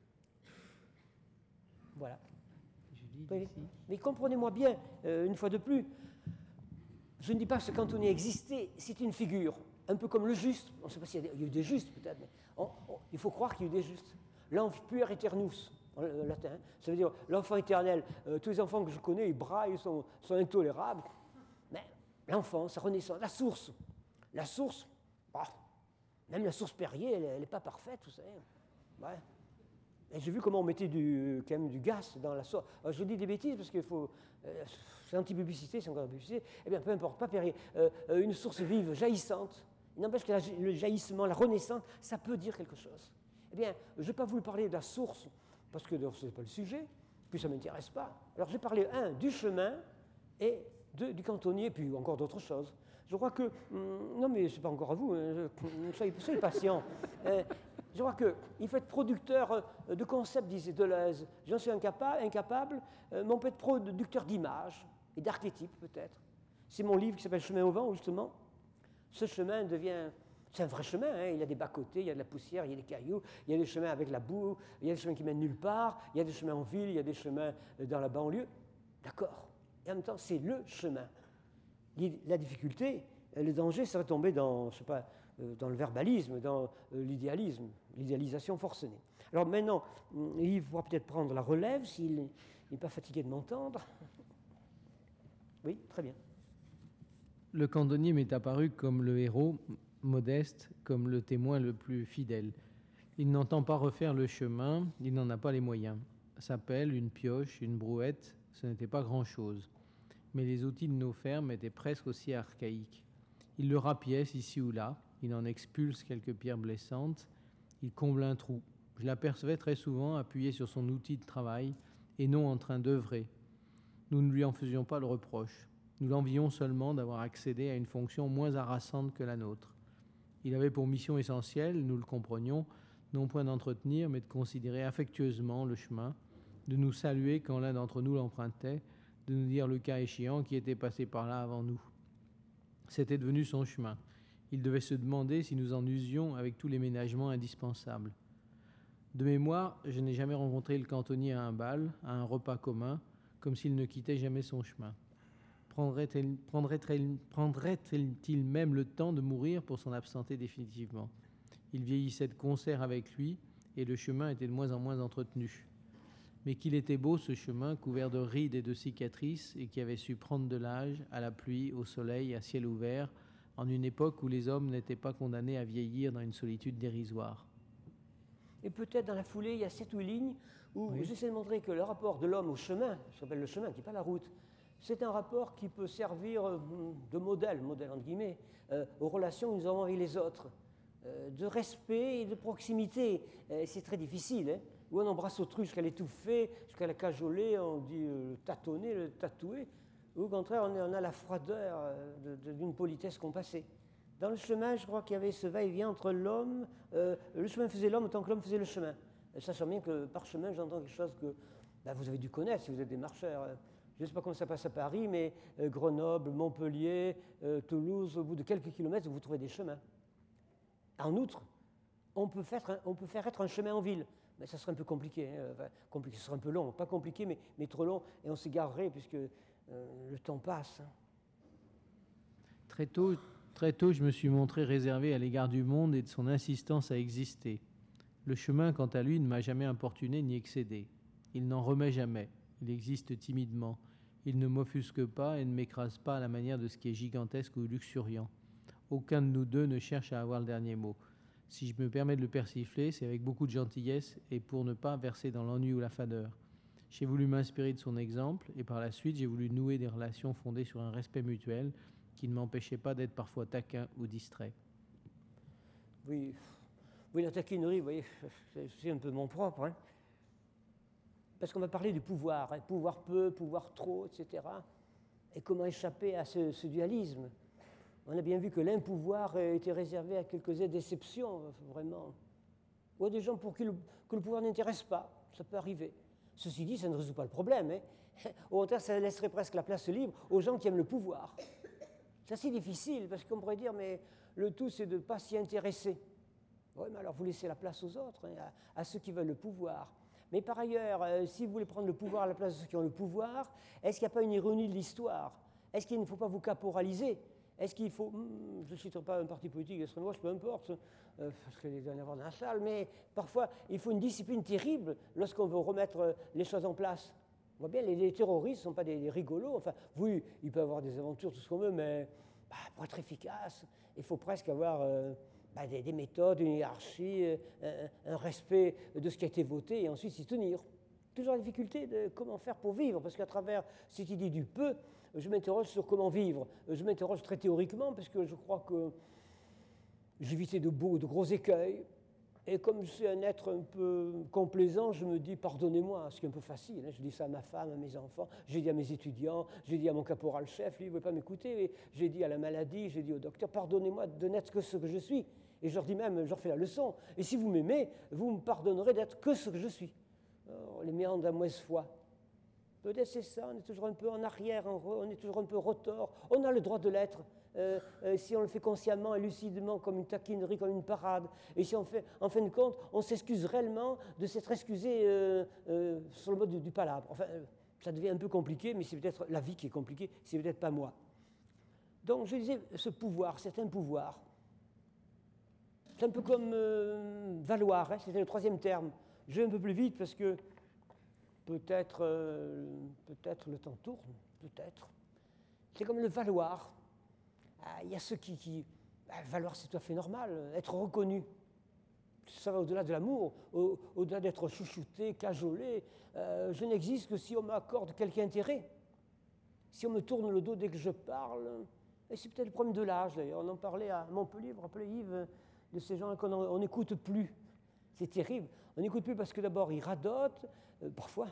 Voilà. Oui, mais comprenez-moi bien, euh, une fois de plus, je ne dis pas que ce cantonnier existait, c'est une figure, un peu comme le juste. On ne sait pas s'il y a, y a eu des justes, peut-être, mais on, on, il faut croire qu'il y a eu des justes. L'enfant puer eternus, en latin, ça veut dire l'enfant éternel. Euh, tous les enfants que je connais, ils braillent, sont, sont intolérables. Mais l'enfant, sa renaissance, la source, la source, bah, même la source Perrier, elle n'est pas parfaite, vous savez. Ouais. Et j'ai vu comment on mettait du, quand même du gaz dans la source. Alors, je dis des bêtises parce qu'il faut. Euh, c'est anti-publicité, c'est encore publicité. Eh bien, peu importe, pas Perrier. Euh, une source vive, jaillissante. Il n'empêche que la, le jaillissement, la renaissance, ça peut dire quelque chose. Eh bien, je n'ai pas voulu parler de la source parce que ce n'est pas le sujet, puis ça ne m'intéresse pas. Alors, j'ai parlé, un, du chemin et deux, du cantonnier, puis encore d'autres choses. Je crois que. Hum, non, mais ce n'est pas encore à vous, hein, je, soyez, soyez patient. Euh, Je crois qu'il faut être producteur de concepts, disait Deleuze. J'en suis incapable, incapable mais on peut être producteur d'images et d'archétypes, peut-être. C'est mon livre qui s'appelle Chemin au vent, où justement, ce chemin devient... C'est un vrai chemin, hein. Il y a des bas-côtés, il y a de la poussière, il y a des cailloux, il y a des chemins avec la boue, il y a des chemins qui mènent nulle part, il y a des chemins en ville, il y a des chemins dans la banlieue. D'accord. Et en même temps, c'est le chemin. La difficulté, le danger serait tombé dans, je sais pas, dans le verbalisme, dans l'idéalisme, l'idéalisation forcenée. Alors maintenant, Yves pourra peut-être prendre la relève s'il n'est pas fatigué de m'entendre. Oui, très bien. Le cantonnier m'est apparu comme le héros, modeste, comme le témoin le plus fidèle. Il n'entend pas refaire le chemin, il n'en a pas les moyens. Sa pelle, une pioche, une brouette, ce n'était pas grand-chose. Mais les outils de nos fermes étaient presque aussi archaïques. Il le rapièce ici ou là, il en expulse quelques pierres blessantes, il comble un trou. Je l'apercevais très souvent appuyé sur son outil de travail et non en train d'œuvrer. Nous ne lui en faisions pas le reproche. Nous l'envions seulement d'avoir accédé à une fonction moins harassante que la nôtre. Il avait pour mission essentielle, nous le comprenions, non point d'entretenir, mais de considérer affectueusement le chemin, de nous saluer quand l'un d'entre nous l'empruntait, de nous dire le cas échéant qui était passé par là avant nous. C'était devenu son chemin. Il devait se demander si nous en usions avec tous les ménagements indispensables. De mémoire, je n'ai jamais rencontré le cantonnier à un bal, à un repas commun, comme s'il ne quittait jamais son chemin. Prendrait-il, prendrait-il, prendrait-il même le temps de mourir pour s'en absenter définitivement? Il vieillissait de concert avec lui et le chemin était de moins en moins entretenu. Mais qu'il était beau ce chemin, couvert de rides et de cicatrices, et qui avait su prendre de l'âge, à la pluie, au soleil, à ciel ouvert, en une époque où les hommes n'étaient pas condamnés à vieillir dans une solitude dérisoire. Et peut-être dans la foulée, il y a sept ou huit lignes où oui. J'essaie de montrer que le rapport de l'homme au chemin, ce qu'on appelle le chemin, qui n'est pas la route, c'est un rapport qui peut servir de modèle, modèle entre guillemets, euh, aux relations que nous avons avec les autres, euh, de respect et de proximité. Euh, c'est très difficile, hein, où on embrasse autrui jusqu'à l'étouffer, jusqu'à la cajoler, on dit euh, le tâtonner, le tatouer, ou au contraire, on, est, on a la froideur euh, de, de, d'une politesse compassée. Dans le chemin, je crois qu'il y avait ce va-et-vient entre l'homme, euh, le chemin faisait l'homme autant que l'homme faisait le chemin. Et sachant bien que par chemin, j'entends quelque chose que ben, vous avez dû connaître si vous êtes des marcheurs. Je ne sais pas comment ça passe à Paris, mais euh, Grenoble, Montpellier, euh, Toulouse, au bout de quelques kilomètres, vous trouvez des chemins. En outre, on peut faire, un, on peut faire être un chemin en ville. Mais ça serait un peu compliqué, hein, enfin, compliqué, ce serait un peu long, pas compliqué, mais, mais trop long, et on s'égarerait puisque euh, le temps passe. Très tôt, très tôt, je me suis montré réservé à l'égard du monde et de son insistance à exister. Le chemin, quant à lui, ne m'a jamais importuné ni excédé. Il n'en remet jamais. Il existe timidement. Il ne m'offusque pas et ne m'écrase pas à la manière de ce qui est gigantesque ou luxuriant. Aucun de nous deux ne cherche à avoir le dernier mot. Si je me permets de le persifler, c'est avec beaucoup de gentillesse et pour ne pas verser dans l'ennui ou la fadeur. J'ai voulu m'inspirer de son exemple et par la suite, j'ai voulu nouer des relations fondées sur un respect mutuel qui ne m'empêchait pas d'être parfois taquin ou distrait. Oui, oui, la taquinerie, vous voyez, c'est un peu mon propre, hein. Parce qu'on va parler du pouvoir, hein, pouvoir peu, pouvoir trop, et cetera. Et comment échapper à ce, ce dualisme. On a bien vu que l'impouvoir était réservé à quelques exceptions, vraiment. Ou à des gens pour qui le, que le pouvoir n'intéresse pas, ça peut arriver. Ceci dit, ça ne résout pas le problème, hein. Au contraire, ça laisserait presque la place libre aux gens qui aiment le pouvoir. C'est assez difficile, parce qu'on pourrait dire, mais le tout, c'est de ne pas s'y intéresser. Oui, mais alors vous laissez la place aux autres, hein, à, à ceux qui veulent le pouvoir. Mais par ailleurs, euh, si vous voulez prendre le pouvoir à la place de ceux qui ont le pouvoir, est-ce qu'il n'y a pas une ironie de l'histoire? Est-ce qu'il ne faut pas vous caporaliser? Est-ce qu'il faut... Hmm, je ne citerai pas un parti politique extrême droite, peu importe, euh, parce qu'il doit y en avoir dans la salle, mais parfois, il faut une discipline terrible lorsqu'on veut remettre les choses en place. On voit bien, les, les terroristes ne sont pas des, des rigolos. Enfin, oui, ils peuvent avoir des aventures, tout ce qu'on veut, mais bah, pour être efficace, il faut presque avoir... Euh, Bah, des, des méthodes, une hiérarchie, un, un respect de ce qui a été voté et ensuite s'y tenir. Toujours la difficulté de comment faire pour vivre, parce qu'à travers cette idée du peu, je m'interroge sur comment vivre. Je m'interroge très théoriquement, parce que je crois que j'évitais de beaux, de gros écueils. Et comme je suis un être un peu complaisant, je me dis pardonnez-moi, ce qui est un peu facile. Hein. Je dis ça à ma femme, à mes enfants, j'ai dit à mes étudiants, j'ai dit à mon caporal-chef, lui il ne veut pas m'écouter, j'ai dit à la maladie, j'ai dit au docteur, pardonnez-moi de n'être que ce que je suis. Et je leur dis même, je leur fais la leçon, et si vous m'aimez, vous me pardonnerez d'être que ce que je suis. Alors, les méandres à mauvaise foi. Peut-être c'est ça, on est toujours un peu en arrière, on est toujours un peu rotor. On a le droit de l'être, euh, euh, si on le fait consciemment et lucidement, comme une taquinerie, comme une parade. Et si on fait, en fin de compte, on s'excuse réellement de s'être excusé euh, euh, sur le mode du, du palabre. Enfin, euh, ça devient un peu compliqué, mais c'est peut-être la vie qui est compliquée, c'est peut-être pas moi. Donc, je disais, ce pouvoir, certains pouvoirs, c'est un peu comme euh, valoir, hein, c'était le troisième terme. Je vais un peu plus vite parce que peut-être euh, peut-être le temps tourne, peut-être. C'est comme le valoir. Ah, il y a ceux qui... qui ah, valoir, c'est tout à fait normal, être reconnu. Ça va au-delà de l'amour, au, au-delà d'être chouchouté, cajolé. Euh, je n'existe que si on m'accorde quelque intérêt. Si on me tourne le dos dès que je parle. Et c'est peut-être le problème de l'âge, d'ailleurs. On en parlait à Montpellier, vous vous rappelez, Yves, de ces gens qu'on n'écoute plus. C'est terrible. On n'écoute plus parce que d'abord, ils radotent, euh, parfois.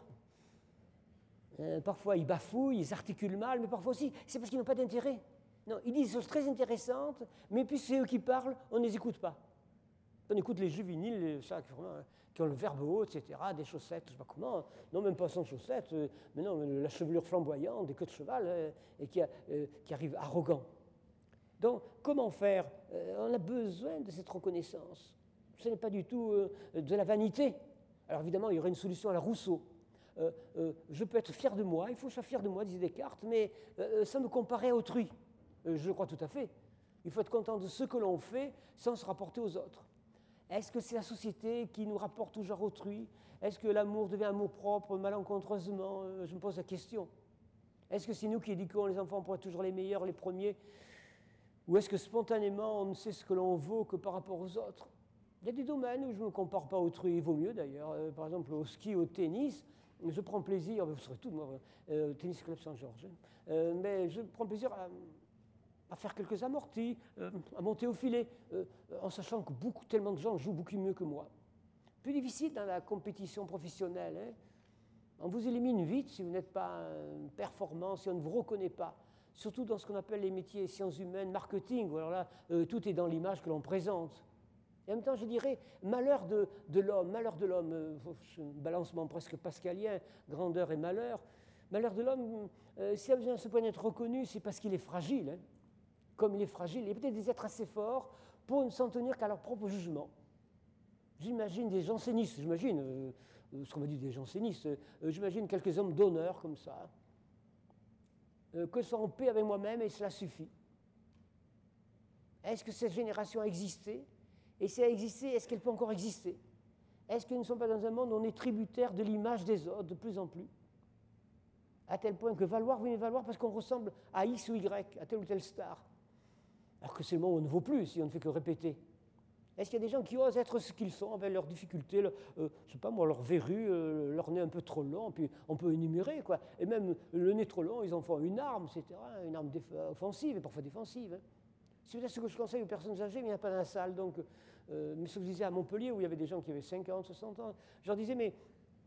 Euh, parfois, ils bafouillent, ils articulent mal, mais parfois aussi, c'est parce qu'ils n'ont pas d'intérêt. Non, ils disent des choses très intéressantes, mais puis c'est eux qui parlent, on ne les écoute pas. On écoute les juvéniles, les, ça, qui ont le verbe haut, et cetera, des chaussettes, je ne sais pas comment, non, même pas sans chaussettes, euh, mais non, mais la chevelure flamboyante, des queues de cheval, euh, et qui, a, euh, qui arrivent arrogants. Donc, comment faire? euh, On a besoin de cette reconnaissance. Ce n'est pas du tout euh, de la vanité. Alors évidemment, il y aurait une solution à la Rousseau. Euh, euh, je peux être fier de moi, il faut que je sois fier de moi, disait Descartes, mais euh, sans me comparer à autrui. Euh, je le crois tout à fait. Il faut être content de ce que l'on fait sans se rapporter aux autres. Est-ce que c'est la société qui nous rapporte toujours autrui? Est-ce que l'amour devient amour propre malencontreusement? euh, Je me pose la question. Est-ce que c'est nous qui éduquons les enfants pour être toujours les meilleurs, les premiers? Ou est-ce que spontanément on ne sait ce que l'on vaut que par rapport aux autres? Il y a des domaines où je ne me compare pas à autrui, il vaut mieux d'ailleurs. Euh, par exemple au ski, au tennis, je prends plaisir, vous saurez tout, moi, euh, tennis club Saint-Georges, hein, euh, mais je prends plaisir à, à faire quelques amortis, euh, à monter au filet, euh, en sachant que beaucoup, tellement de gens jouent beaucoup mieux que moi. Plus difficile dans la compétition professionnelle. Hein. On vous élimine vite si vous n'êtes pas euh, performant, si on ne vous reconnaît pas. Surtout dans ce qu'on appelle les métiers sciences humaines, marketing, où alors là, euh, tout est dans l'image que l'on présente. Et en même temps, je dirais, malheur de, de l'homme, malheur de l'homme, euh, balancement presque pascalien, grandeur et malheur. Malheur de l'homme, euh, s'il a besoin de ce point d'être reconnu, c'est parce qu'il est fragile. Hein. Comme il est fragile, il y a peut-être des êtres assez forts pour ne s'en tenir qu'à leur propre jugement. J'imagine des jansénistes, j'imagine, euh, ce qu'on m'a dit des jansénistes, euh, j'imagine quelques hommes d'honneur comme ça, euh, que sont en paix avec moi-même et cela suffit. Est-ce que cette génération a existé? Et si elle a existé, est-ce qu'elle peut encore exister? Est-ce que nous ne sommes pas dans un monde où on est tributaire de l'image des autres de plus en plus? À tel point que valoir, oui, mais valoir parce qu'on ressemble à X ou Y, à telle ou telle star. Alors que c'est le moment où on ne vaut plus si on ne fait que répéter. Est-ce qu'il y a des gens qui osent être ce qu'ils sont avec leurs difficultés, le, euh, je sais pas moi, leur verrue, euh, leur nez un peu trop long, puis on peut énumérer, quoi. Et même le nez trop long, ils en font une arme, et cetera, une arme offensive et parfois défensive. Hein. C'est peut-être ce que je conseille aux personnes âgées, mais il n'y en a pas dans la salle. Donc, euh, mais ce que je disais à Montpellier, où il y avait des gens qui avaient cinquante, soixante ans, je leur disais, mais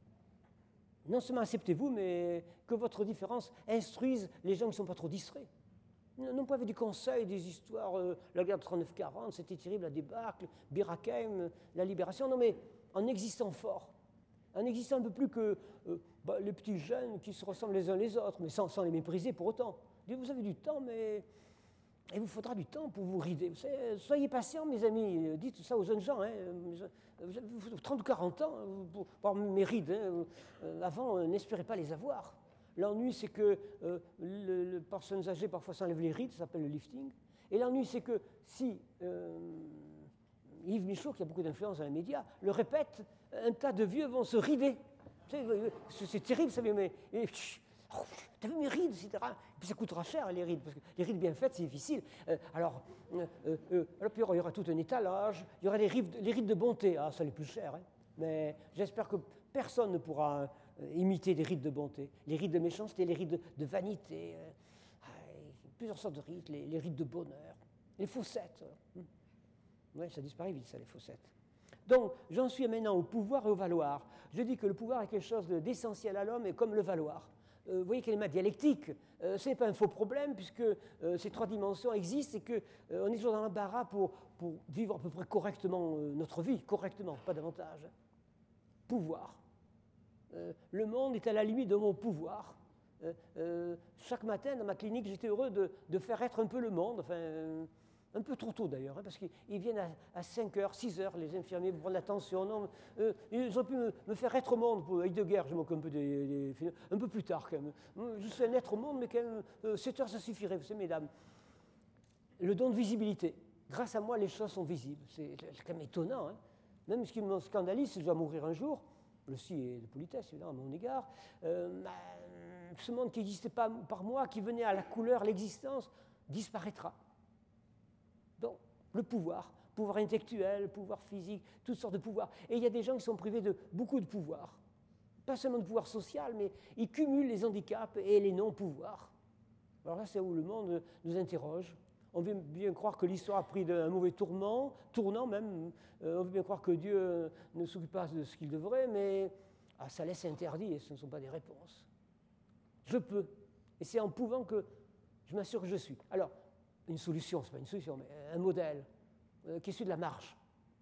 non seulement acceptez-vous, mais que votre différence instruise les gens qui ne sont pas trop distraits. Non pas avec du conseil, des histoires, euh, la guerre de trente-neuf quarante, c'était terrible, la débâcle, Bir Hakeim, la libération. Non, mais en existant fort, en existant un peu plus que euh, bah, les petits jeunes qui se ressemblent les uns les autres, mais sans, sans les mépriser pour autant. Vous avez du temps, mais il vous faudra du temps pour vous rider. Vous savez, soyez patients, mes amis, dites ça aux jeunes gens. Hein. Vous avez trente ou quarante ans pour avoir mes rides. Hein. Avant, n'espérez pas les avoir. L'ennui, c'est que euh, les le personnes âgées parfois s'enlèvent les rides, ça s'appelle le lifting. Et l'ennui, c'est que si euh, Yves Michaud, qui a beaucoup d'influence dans les médias, le répète, un tas de vieux vont se rider. C'est terrible, ça, mais... Et, oh, t'as vu mes rides, et cetera. Et puis ça coûtera cher, les rides, parce que les rides bien faites, c'est difficile. Euh, alors, euh, euh, alors, puis il y aura tout un étalage, il y aura les rides, les rides de bonté, ah, ça, les plus cher. Hein. Mais j'espère que personne ne pourra... Euh, imiter des rites de bonté, les rites de méchanceté, les rites de, de vanité, euh, plusieurs sortes de rites, les, les rites de bonheur, les faussettes. Hum. Oui, ça disparaît vite, ça, les faussettes. Donc, j'en suis maintenant au pouvoir et au valoir. Je dis que le pouvoir est quelque chose d'essentiel à l'homme, et comme le valoir. Euh, vous voyez quelle est ma dialectique. Euh, ce n'est pas un faux problème, puisque euh, ces trois dimensions existent et qu'on euh, est toujours dans l'embarras pour, pour vivre à peu près correctement euh, notre vie, correctement, pas davantage. Pouvoir. Euh, le monde est à la limite de mon pouvoir. Euh, euh, chaque matin, dans ma clinique, j'étais heureux de, de faire être un peu le monde, enfin, euh, un peu trop tôt d'ailleurs, hein, parce qu'ils viennent à, à cinq heures, six heures, les infirmiers, pour prendre l'attention. Non, euh, ils ont pu me, me faire être au monde pour Heidegger, je m'occupe un peu des, des, un peu plus tard quand même. Je suis un être au monde, mais quand même, euh, sept heures, ça suffirait, vous savez, mesdames. Le don de visibilité. Grâce à moi, les choses sont visibles. C'est quand même étonnant. Hein. Même ce qui me scandalise, c'est que je dois mourir un jour. Le si est de politesse, évidemment, à mon égard. Euh, bah, ce monde qui n'existait pas par moi, qui venait à la couleur, l'existence, disparaîtra. Donc, le pouvoir, pouvoir intellectuel, pouvoir physique, toutes sortes de pouvoirs. Et il y a des gens qui sont privés de beaucoup de pouvoirs. Pas seulement de pouvoir social, mais ils cumulent les handicaps et les non-pouvoirs. Alors là, c'est où le monde nous interroge. On veut bien croire que l'histoire a pris un mauvais tournant, tournant même. Euh, on veut bien croire que Dieu ne s'occupe pas de ce qu'il devrait, mais ah, ça laisse interdit et ce ne sont pas des réponses. Je peux. Et c'est en pouvant que je m'assure que je suis. Alors, une solution, ce n'est pas une solution, mais un modèle euh, qui est celui de la marche.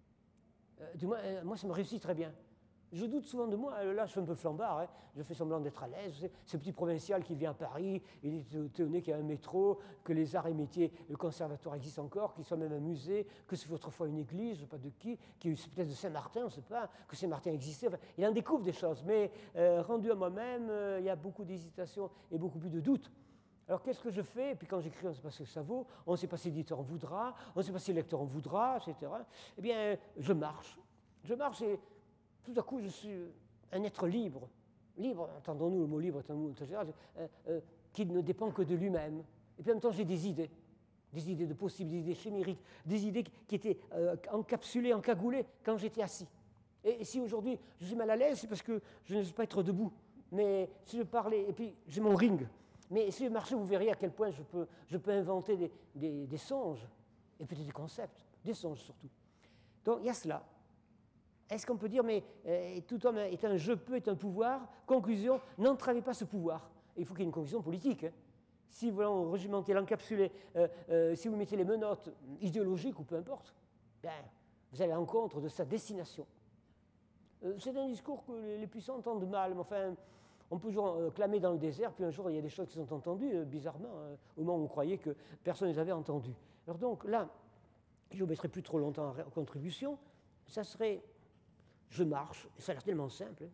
Euh, du moins, euh, moi, ça me réussit très bien. Je doute souvent de moi. Là, je suis un peu flambard. Hein. Je fais semblant d'être à l'aise. Ce petit provincial qui vient à Paris, il est étonné qu'il y a un métro, que les arts et métiers, le conservatoire existe encore, qu'il soit même un musée, que c'est autrefois une église, je ne sais pas de qui, qui est peut-être de Saint-Martin, on ne sait pas, que Saint-Martin existait. Enfin, il en découvre des choses. Mais euh, rendu à moi-même, euh, il y a beaucoup d'hésitation et beaucoup plus de doutes. Alors, qu'est-ce que je fais? Et puis, quand j'écris, on ne sait pas ce que ça vaut, on ne sait pas si l'éditeur en voudra, on ne sait pas si le lecteur en voudra, et cetera. Eh bien, je marche. Je marche et tout à coup, je suis un être libre. Libre, entendons-nous, le mot libre est un mot euh, euh, qui ne dépend que de lui-même. Et puis, en même temps, j'ai des idées. Des idées de possibles, des idées chimériques, des idées qui étaient euh, encapsulées, encagoulées quand j'étais assis. Et, et si aujourd'hui, je suis mal à l'aise, c'est parce que je ne sais pas être debout. Mais si je parlais, et puis j'ai mon ring. Mais si je marchais, vous verriez à quel point je peux, je peux inventer des, des, des songes, et peut-être des concepts, des songes surtout. Donc il y a cela. Est-ce qu'on peut dire, mais euh, tout homme est un je peux, est un pouvoir? Conclusion, n'entravez pas ce pouvoir. Et il faut qu'il y ait une conclusion politique. Hein. Si vous voulez régimenter, l'encapsuler, euh, euh, si vous mettez les menottes idéologiques ou peu importe, ben, vous allez à l'encontre de sa destination. Euh, c'est un discours que les, les puissants entendent mal, mais enfin, on peut toujours euh, clamer dans le désert, puis un jour il y a des choses qui sont entendues, euh, bizarrement, euh, au moment où on croyait que personne ne les avait entendues. Alors donc là, je ne mettrai plus trop longtemps en contribution, ça serait... Je marche, ça a l'air tellement simple. Hein.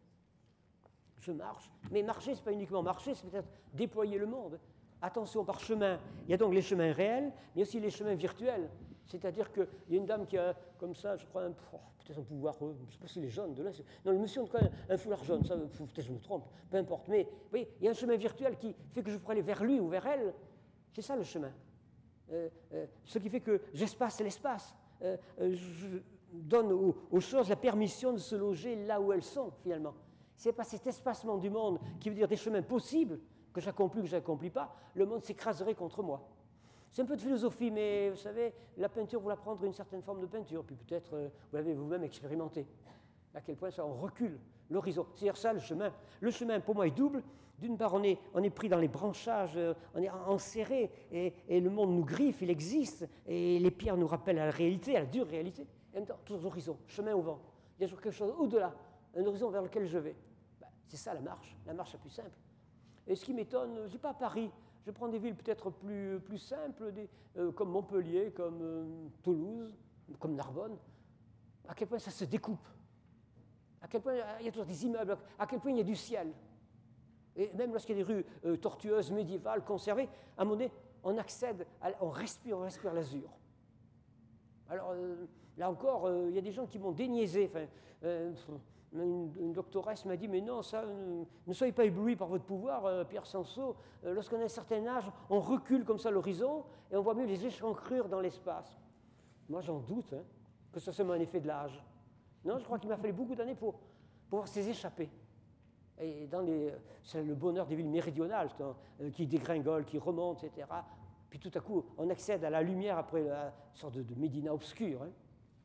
Je marche, mais marcher, ce n'est pas uniquement marcher, c'est peut-être déployer le monde. Attention, par chemin, il y a donc les chemins réels, mais aussi les chemins virtuels. C'est-à-dire qu'il y a une dame qui a, comme ça, je crois, un, oh, peut-être un pouvoir, euh, je ne sais pas si les jaunes, de là, non, le monsieur, en tout cas, un, un foulard jaune, ça, peut-être je me trompe, peu importe. Mais vous voyez, il y a un chemin virtuel qui fait que je pourrais aller vers lui ou vers elle. C'est ça le chemin. Euh, euh, ce qui fait que j'espace l'espace. Euh, euh, je, donne aux, aux choses la permission de se loger là où elles sont, finalement. Ce n'est pas cet espacement du monde qui veut dire des chemins possibles, que j'accomplis ou que je n'accomplis pas, le monde s'écraserait contre moi. C'est un peu de philosophie, mais vous savez, la peinture, vous l'apprendre une certaine forme de peinture, puis peut-être euh, vous l'avez vous-même expérimenté. À quel point ça, on recule l'horizon. C'est-à-dire ça, le chemin. Le chemin, pour moi, est double. D'une part, on est, on est pris dans les branchages, euh, on est enserré, et, et le monde nous griffe, il existe, et les pierres nous rappellent à la réalité, à la dure réalité. En même temps, tous les horizons, chemin au vent. Il y a toujours quelque chose au-delà, un horizon vers lequel je vais. Ben, c'est ça la marche, la marche la plus simple. Et ce qui m'étonne, je ne dis pas à Paris, je prends des villes peut-être plus, plus simples, des, euh, comme Montpellier, comme euh, Toulouse, comme Narbonne, à quel point ça se découpe. À quel point il y a toujours des immeubles, à quel point il y a du ciel. Et même lorsqu'il y a des rues euh, tortueuses, médiévales, conservées, à un moment donné, on accède, à, on respire, on respire l'azur. Alors, euh, là encore, euh, il y a des gens qui m'ont déniaisé. Enfin, euh, une, une doctoresse m'a dit, mais non, ça, euh, ne soyez pas ébloui par votre pouvoir, euh, Pierre Sansot. Euh, lorsqu'on a un certain âge, on recule comme ça l'horizon et on voit mieux les échancrures dans l'espace. Moi, j'en doute, hein, que ce soit seulement un effet de l'âge. Non, je crois qu'il m'a fallu beaucoup d'années pour, pour voir ces échappées. Et dans les, c'est le bonheur des villes méridionales, euh, qui dégringolent, qui remontent, et cetera. Puis tout à coup, on accède à la lumière après la sorte de, de médina obscure. Hein.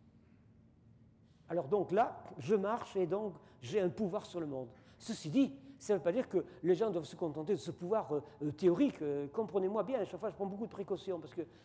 Alors donc là, je marche et donc j'ai un pouvoir sur le monde. Ceci dit, ça ne veut pas dire que les gens doivent se contenter de ce pouvoir euh, théorique. Euh, comprenez-moi bien, à chaque fois je prends beaucoup de précautions parce que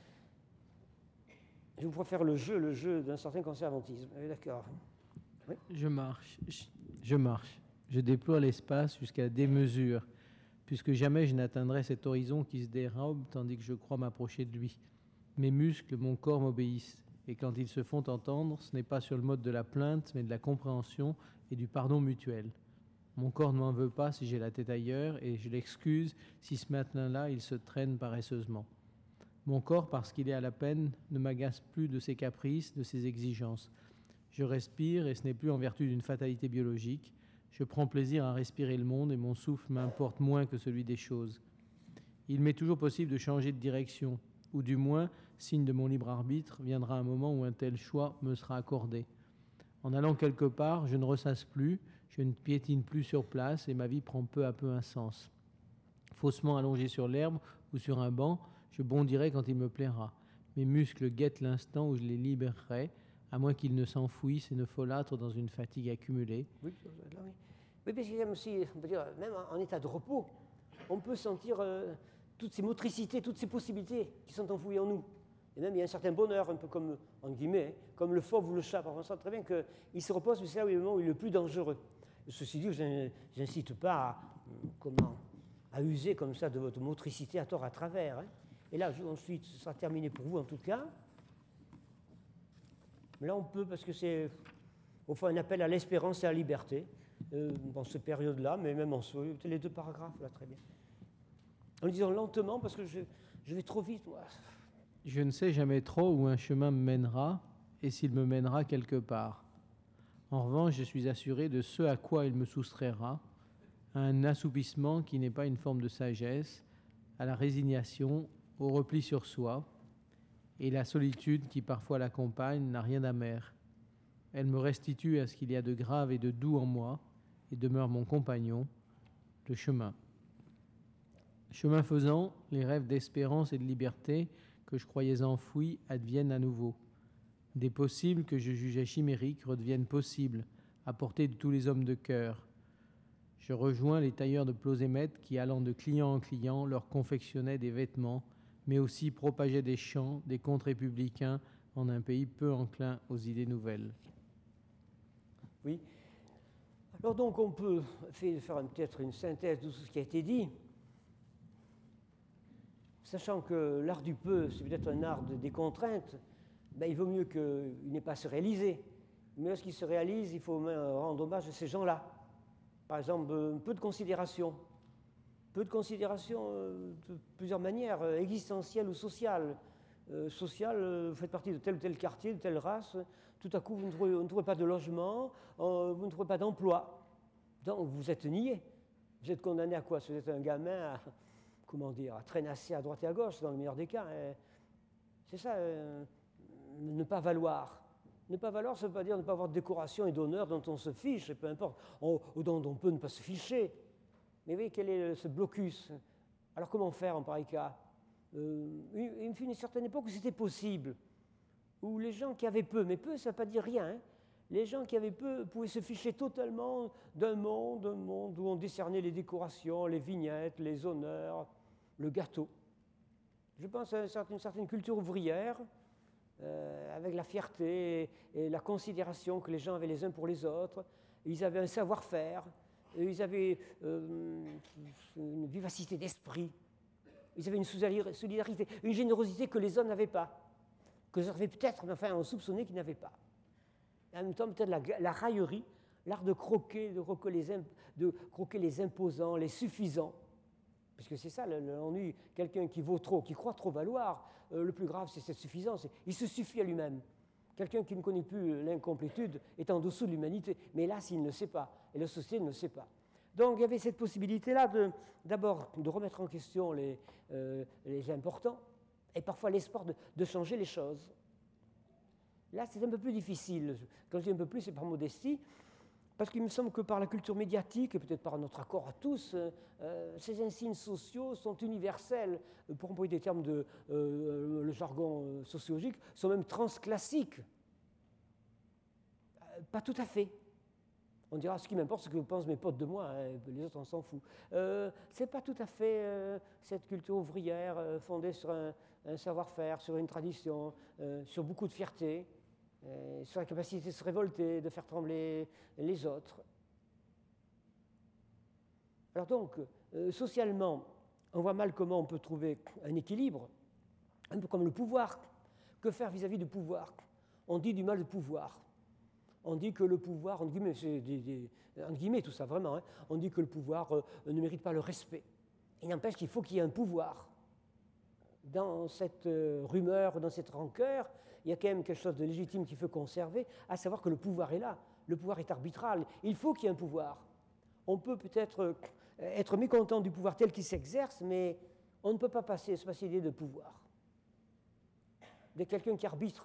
je vous préfère le jeu, le jeu d'un certain conservatisme. D'accord. Oui. Je marche, je marche. Je déploie l'espace jusqu'à la démesure, puisque jamais je n'atteindrai cet horizon qui se dérobe tandis que je crois m'approcher de lui. Mes muscles, mon corps m'obéissent, et quand ils se font entendre, ce n'est pas sur le mode de la plainte, mais de la compréhension et du pardon mutuel. Mon corps ne m'en veut pas si j'ai la tête ailleurs, et je l'excuse si ce matin-là il se traîne paresseusement. Mon corps, parce qu'il est à la peine, ne m'agace plus de ses caprices, de ses exigences. Je respire, et ce n'est plus en vertu d'une fatalité biologique. Je prends plaisir à respirer le monde, et mon souffle m'importe moins que celui des choses. Il m'est toujours possible de changer de direction, ou du moins, signe de mon libre arbitre, viendra un moment où un tel choix me sera accordé. En allant quelque part, je ne ressasse plus, je ne piétine plus sur place, et ma vie prend peu à peu un sens. Faussement allongé sur l'herbe ou sur un banc, je bondirai quand il me plaira. Mes muscles guettent l'instant où je les libérerai, à moins qu'ils ne s'enfouissent et ne folâtrent dans une fatigue accumulée. Oui, là, oui. Oui, parce qu'il y a aussi, on peut dire, même en état de repos, on peut sentir euh, toutes ces motricités, toutes ces possibilités qui sont enfouies en nous. Et même il y a un certain bonheur, un peu comme, en guillemets, comme le fauve ou le chat. On sent très bien qu'il se repose, mais c'est là où il est le moment où il est le plus dangereux. Ceci dit, je n'incite pas à, comment, à user comme ça de votre motricité à tort à travers. Hein. Et là, ensuite, ce sera terminé pour vous en tout cas. Mais là, on peut, parce que c'est au fond un appel à l'espérance et à la liberté, euh, dans cette période-là, mais même en soi, les deux paragraphes, là, très bien. En le disant lentement, parce que je, je vais trop vite. Moi. Je ne sais jamais trop où un chemin me mènera, et s'il me mènera quelque part. En revanche, je suis assuré de ce à quoi il me soustraira, à un assoupissement qui n'est pas une forme de sagesse, à la résignation, au repli sur soi, et la solitude qui parfois l'accompagne n'a rien d'amer. Elle me restitue à ce qu'il y a de grave et de doux en moi, et demeure mon compagnon, le chemin. Chemin faisant, les rêves d'espérance et de liberté que je croyais enfouis adviennent à nouveau. Des possibles que je jugeais chimériques redeviennent possibles, à portée de tous les hommes de cœur. Je rejoins les tailleurs de Plozémètre qui, allant de client en client, leur confectionnaient des vêtements, mais aussi propageaient des chants, des contes républicains en un pays peu enclin aux idées nouvelles. Oui. Alors donc on peut faire peut-être une synthèse de tout ce qui a été dit, sachant que l'art du peu, c'est peut-être un art de, des contraintes, ben, il vaut mieux qu'il n'ait pas à se réaliser. Mais lorsqu'il se réalise, il faut rendre hommage à ces gens-là. Par exemple, un peu de considération. Peu de considération euh, de plusieurs manières, euh, existentielles ou sociales. Euh, sociale, euh, vous faites partie de tel ou tel quartier, de telle race, tout à coup vous ne trouvez, vous ne trouvez pas de logement, euh, vous ne trouvez pas d'emploi. Donc vous êtes nié. Vous êtes condamné à quoi? Si vous êtes un gamin à, comment dire, à traînasser à droite et à gauche, dans le meilleur des cas. Hein. C'est ça, euh, ne pas valoir. Ne pas valoir, ça ne veut pas dire ne pas avoir de décoration et d'honneur dont on se fiche, peu importe, on, ou dont on peut ne pas se ficher. Mais oui, quel est ce blocus? Alors comment faire en pareil cas? euh, Il me fut une certaine époque où c'était possible, où les gens qui avaient peu, mais peu ça ne veut pas dire rien, hein, les gens qui avaient peu pouvaient se ficher totalement d'un monde, d'un monde où on décernait les décorations, les vignettes, les honneurs, le gâteau. Je pense à une certaine culture ouvrière, Euh, avec la fierté et, et la considération que les gens avaient les uns pour les autres. Ils avaient un savoir-faire, ils avaient euh, une vivacité d'esprit, ils avaient une solidarité, une générosité que les hommes n'avaient pas, que les hommes avaient peut-être, mais enfin on soupçonnait qu'ils n'avaient pas. Et en même temps, peut-être la, la raillerie, l'art de croquer, de croquer, les imp, de croquer les imposants, les suffisants. Parce que c'est ça l'ennui, quelqu'un qui vaut trop, qui croit trop valoir, euh, le plus grave c'est cette suffisance, il se suffit à lui-même. Quelqu'un qui ne connaît plus l'incomplétude est en dessous de l'humanité, mais hélas il ne le sait pas, et la société ne le sait pas. Donc il y avait cette possibilité-là de, d'abord de remettre en question les, euh, les importants, et parfois l'espoir de, de changer les choses. Là c'est un peu plus difficile, quand je dis un peu plus c'est par modestie, parce qu'il me semble que par la culture médiatique, et peut-être par notre accord à tous, euh, ces insignes sociaux sont universels. Pour employer des termes de euh, le jargon sociologique, sont même transclassiques. Euh, pas tout à fait. On dira, ce qui m'importe, c'est ce que pensent mes potes de moi, hein, les autres, on s'en fout. Euh, c'est pas tout à fait euh, cette culture ouvrière euh, fondée sur un, un savoir-faire, sur une tradition, euh, sur beaucoup de fierté. Euh, sur la capacité de se révolter, de faire trembler les autres. Alors donc, euh, socialement, on voit mal comment on peut trouver un équilibre, un peu comme le pouvoir. Que faire vis-à-vis du pouvoir? On dit du mal du pouvoir. On dit que le pouvoir, entre guillemets, c'est des, des, entre guillemets tout ça vraiment, hein, on dit que le pouvoir euh, ne mérite pas le respect. Il n'empêche qu'il faut qu'il y ait un pouvoir. Dans cette euh, rumeur, dans cette rancœur, il y a quand même quelque chose de légitime qu'il faut conserver, à savoir que le pouvoir est là. Le pouvoir est arbitral. Il faut qu'il y ait un pouvoir. On peut peut-être euh, être mécontent du pouvoir tel qu'il s'exerce, mais on ne peut pas passer, se passer l'idée de pouvoir. De quelqu'un qui arbitre.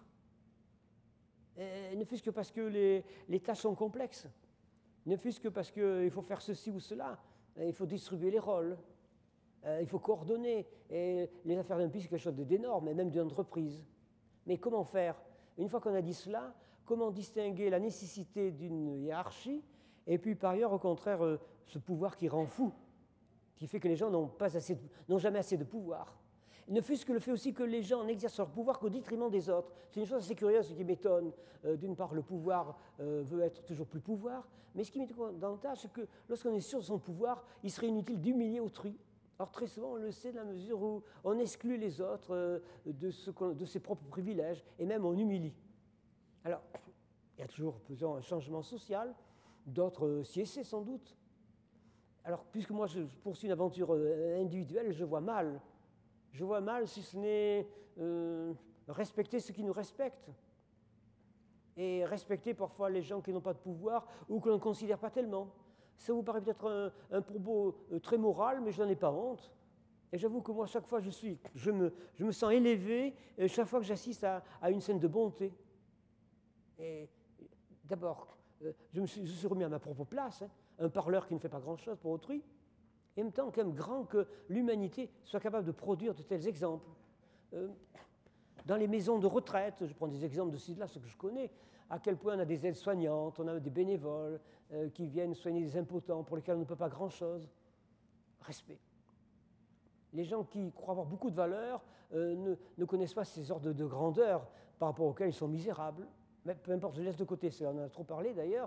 Et ne fût-ce que parce que les, les tâches sont complexes. Ne fût-ce que parce qu'il faut faire ceci ou cela. Il faut distribuer les rôles. Il faut coordonner. Et les affaires d'un pays, c'est quelque chose d'énorme, et même d'une entreprise. Mais comment faire? Une fois qu'on a dit cela, comment distinguer la nécessité d'une hiérarchie et puis par ailleurs, au contraire, ce pouvoir qui rend fou, qui fait que les gens n'ont pas assez de, n'ont jamais assez de pouvoir. Ne fût-ce que le fait aussi que les gens n'exercent leur pouvoir qu'au détriment des autres. C'est une chose assez curieuse qui m'étonne. Euh, d'une part, le pouvoir euh, veut être toujours plus pouvoir, mais ce qui m'étonne davantage, c'est que lorsqu'on est sûr de son pouvoir, il serait inutile d'humilier autrui. Or, très souvent, on le sait dans la mesure où on exclut les autres euh, de, ce de ses propres privilèges, et même on humilie. Alors, il y a toujours un changement social, d'autres euh, s'y essaient sans doute. Alors, puisque moi je poursuis une aventure euh, individuelle, je vois mal. Je vois mal, si ce n'est euh, respecter ceux qui nous respectent. Et respecter parfois les gens qui n'ont pas de pouvoir ou que l'on ne considère pas tellement. Ça vous paraît peut-être un, un propos euh, très moral, mais je n'en ai pas honte. Et j'avoue que moi, chaque fois, je, suis, je, me, je me sens élevé, euh, chaque fois que j'assiste à, à une scène de bonté. Et d'abord, euh, je, me suis, je suis remis à ma propre place, hein, un parleur qui ne fait pas grand-chose pour autrui. Et en même temps, quand même grand que l'humanité soit capable de produire de tels exemples. Euh, dans les maisons de retraite, je prends des exemples de ci, de là, ce que je connais, à quel point on a des aides-soignantes, on a des bénévoles euh, qui viennent soigner des impotents pour lesquels on ne peut pas grand-chose. Respect. Les gens qui croient avoir beaucoup de valeur euh, ne, ne connaissent pas ces ordres de, de grandeur par rapport auxquels ils sont misérables. Mais peu importe, je laisse de côté, on en a trop parlé d'ailleurs.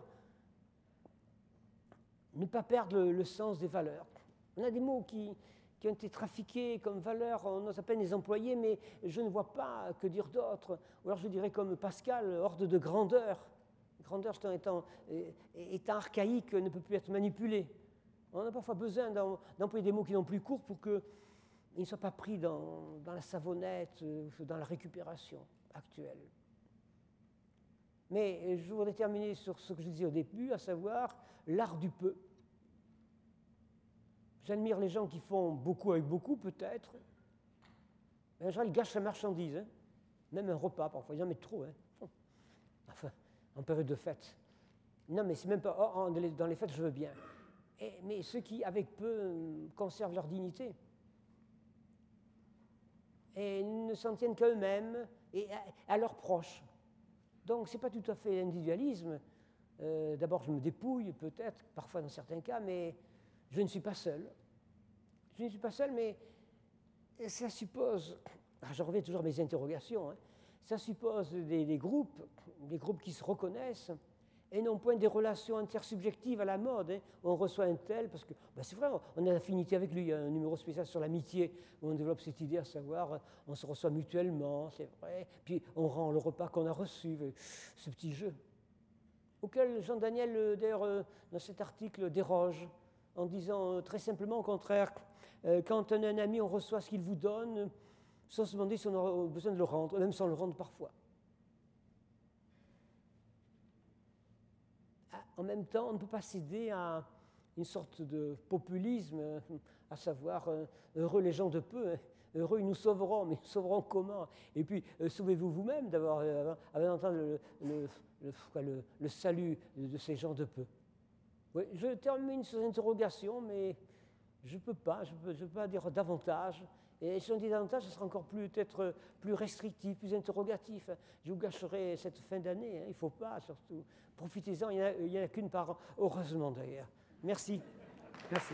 Ne pas perdre le, le sens des valeurs. On a des mots qui, qui ont été trafiqués comme valeurs, on ose à peine les employer, mais je ne vois pas que dire d'autre. Ou alors je dirais comme Pascal, ordre de grandeur. Grandeur étant, étant archaïque, ne peut plus être manipulé. On a parfois besoin d'employer des mots qui n'ont plus cours pour qu'ils ne soient pas pris dans, dans la savonnette, dans la récupération actuelle. Mais je voudrais terminer sur ce que je disais au début, à savoir l'art du peu. J'admire les gens qui font beaucoup avec beaucoup, peut-être. Mais en général, ils gâchent la marchandise. Hein. Même un repas, parfois. Ils en mettent trop. Hein. Enfin, en période de fête. Non, mais c'est même pas... Oh, dans les fêtes, je veux bien. Et, mais ceux qui, avec peu, conservent leur dignité. Et ne s'en tiennent qu'à eux-mêmes et à, à leurs proches. Donc, ce n'est pas tout à fait l'individualisme. Euh, d'abord, je me dépouille, peut-être, parfois dans certains cas, mais... Je ne suis pas seul. Je ne suis pas seul, mais ça suppose, je reviens toujours à mes interrogations, hein, ça suppose des, des groupes, des groupes qui se reconnaissent, et non point des relations intersubjectives à la mode. Hein. On reçoit un tel, parce que ben c'est vrai, on a l'affinité avec lui. Il y a un numéro spécial sur l'amitié, où on développe cette idée à savoir, on se reçoit mutuellement, c'est vrai, puis on rend le repas qu'on a reçu, ce petit jeu, auquel Jean Daniel, d'ailleurs, dans cet article, déroge, en disant très simplement, au contraire, euh, quand on a un ami, on reçoit ce qu'il vous donne, sans se demander si on aura besoin de le rendre, même sans le rendre parfois. Ah, en même temps, on ne peut pas céder à une sorte de populisme, à savoir, euh, heureux les gens de peu, hein, heureux ils nous sauveront, mais nous sauveront comment? Et puis, euh, sauvez-vous vous-même d'avoir euh, avant d'entendre le, le, le, le, le salut de ces gens de peu. Oui, je termine sur une interrogation, mais je ne peux pas, je ne peux, peux pas dire davantage. Et si on dit davantage, ce sera encore plus, peut-être plus restrictif, plus interrogatif. Je vous gâcherai cette fin d'année, hein, il ne faut pas, surtout. Profitez-en, il n'y en a, a qu'une par an, heureusement d'ailleurs. Merci. Merci.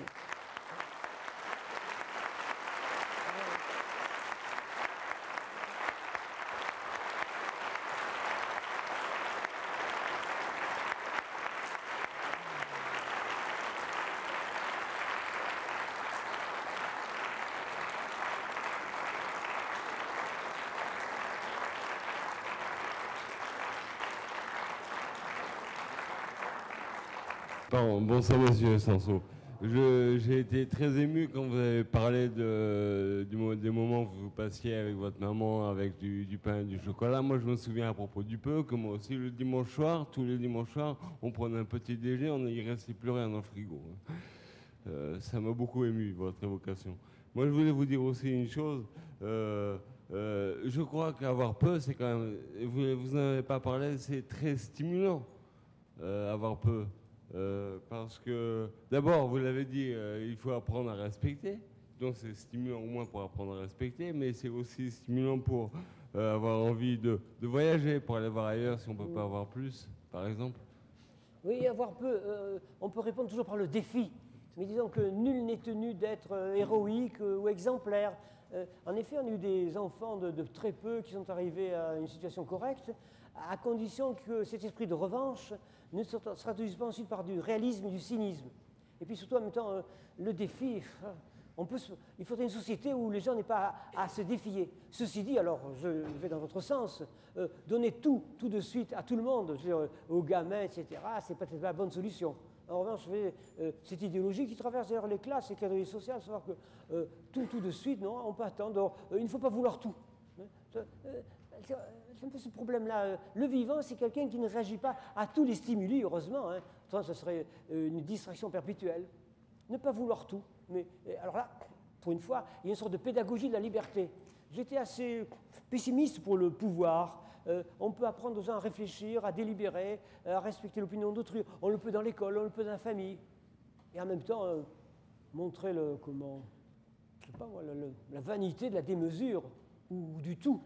Pardon, bonsoir Monsieur Sanso. J'ai été très ému quand vous avez parlé de, du, des moments que vous passiez avec votre maman, avec du, du pain et du chocolat. Moi, je me souviens à propos du peu que moi aussi, le dimanche soir, tous les dimanches soirs, on prenait un petit déjeuner, on n'y restait plus rien dans le frigo. Euh, ça m'a beaucoup ému, votre évocation. Moi, je voulais vous dire aussi une chose. Euh, euh, je crois qu'avoir peu, c'est quand même... Vous, vous n'en avez pas parlé, c'est très stimulant, euh, avoir peu. Euh, parce que, d'abord, vous l'avez dit, euh, il faut apprendre à respecter. Donc, c'est stimulant au moins pour apprendre à respecter, mais c'est aussi stimulant pour euh, avoir envie de, de voyager, pour aller voir ailleurs si on ne peut pas avoir plus, par exemple. Oui, avoir peu, euh, on peut répondre toujours par le défi. Mais disons que nul n'est tenu d'être euh, héroïque euh, ou exemplaire. Euh, en effet, on a eu des enfants de, de très peu qui sont arrivés à une situation correcte, à condition que cet esprit de revanche ne se traduise pas ensuite par du réalisme et du cynisme. Et puis surtout, en même temps, euh, le défi, on peut se, il faudrait une société où les gens n'aient pas à, à se défier. Ceci dit, alors je vais dans votre sens, euh, donner tout, tout de suite à tout le monde, je veux dire, aux gamins, et cetera, c'est peut-être pas la bonne solution. En revanche, euh, cette idéologie qui traverse d'ailleurs les classes et les catégories sociales, savoir que euh, tout, tout de suite, non, on peut attendre, donc, euh, il ne faut pas vouloir tout. Euh, c'est un peu ce problème-là. Le vivant, c'est quelqu'un qui ne réagit pas à tous les stimuli, heureusement. Hein. Autrement, ce serait une distraction perpétuelle. Ne pas vouloir tout. Mais alors là, pour une fois, il y a une sorte de pédagogie de la liberté. J'étais assez pessimiste pour le pouvoir. Euh, on peut apprendre aux gens à réfléchir, à délibérer, à respecter l'opinion d'autrui. On le peut dans l'école, on le peut dans la famille. Et en même temps, euh, montrer le, comment, je sais pas moi, le, le, la vanité de la démesure ou, ou du tout.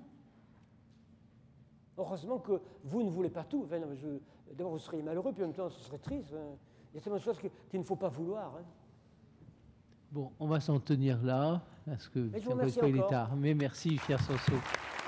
Heureusement que vous ne voulez pas tout. Enfin, d'abord, vous seriez malheureux, puis en même temps, ce serait triste. Hein. Il y a tellement de choses qu'il ne faut pas vouloir. Hein. Bon, on va s'en tenir là, parce que il est tard. Mais merci, cher Sanso.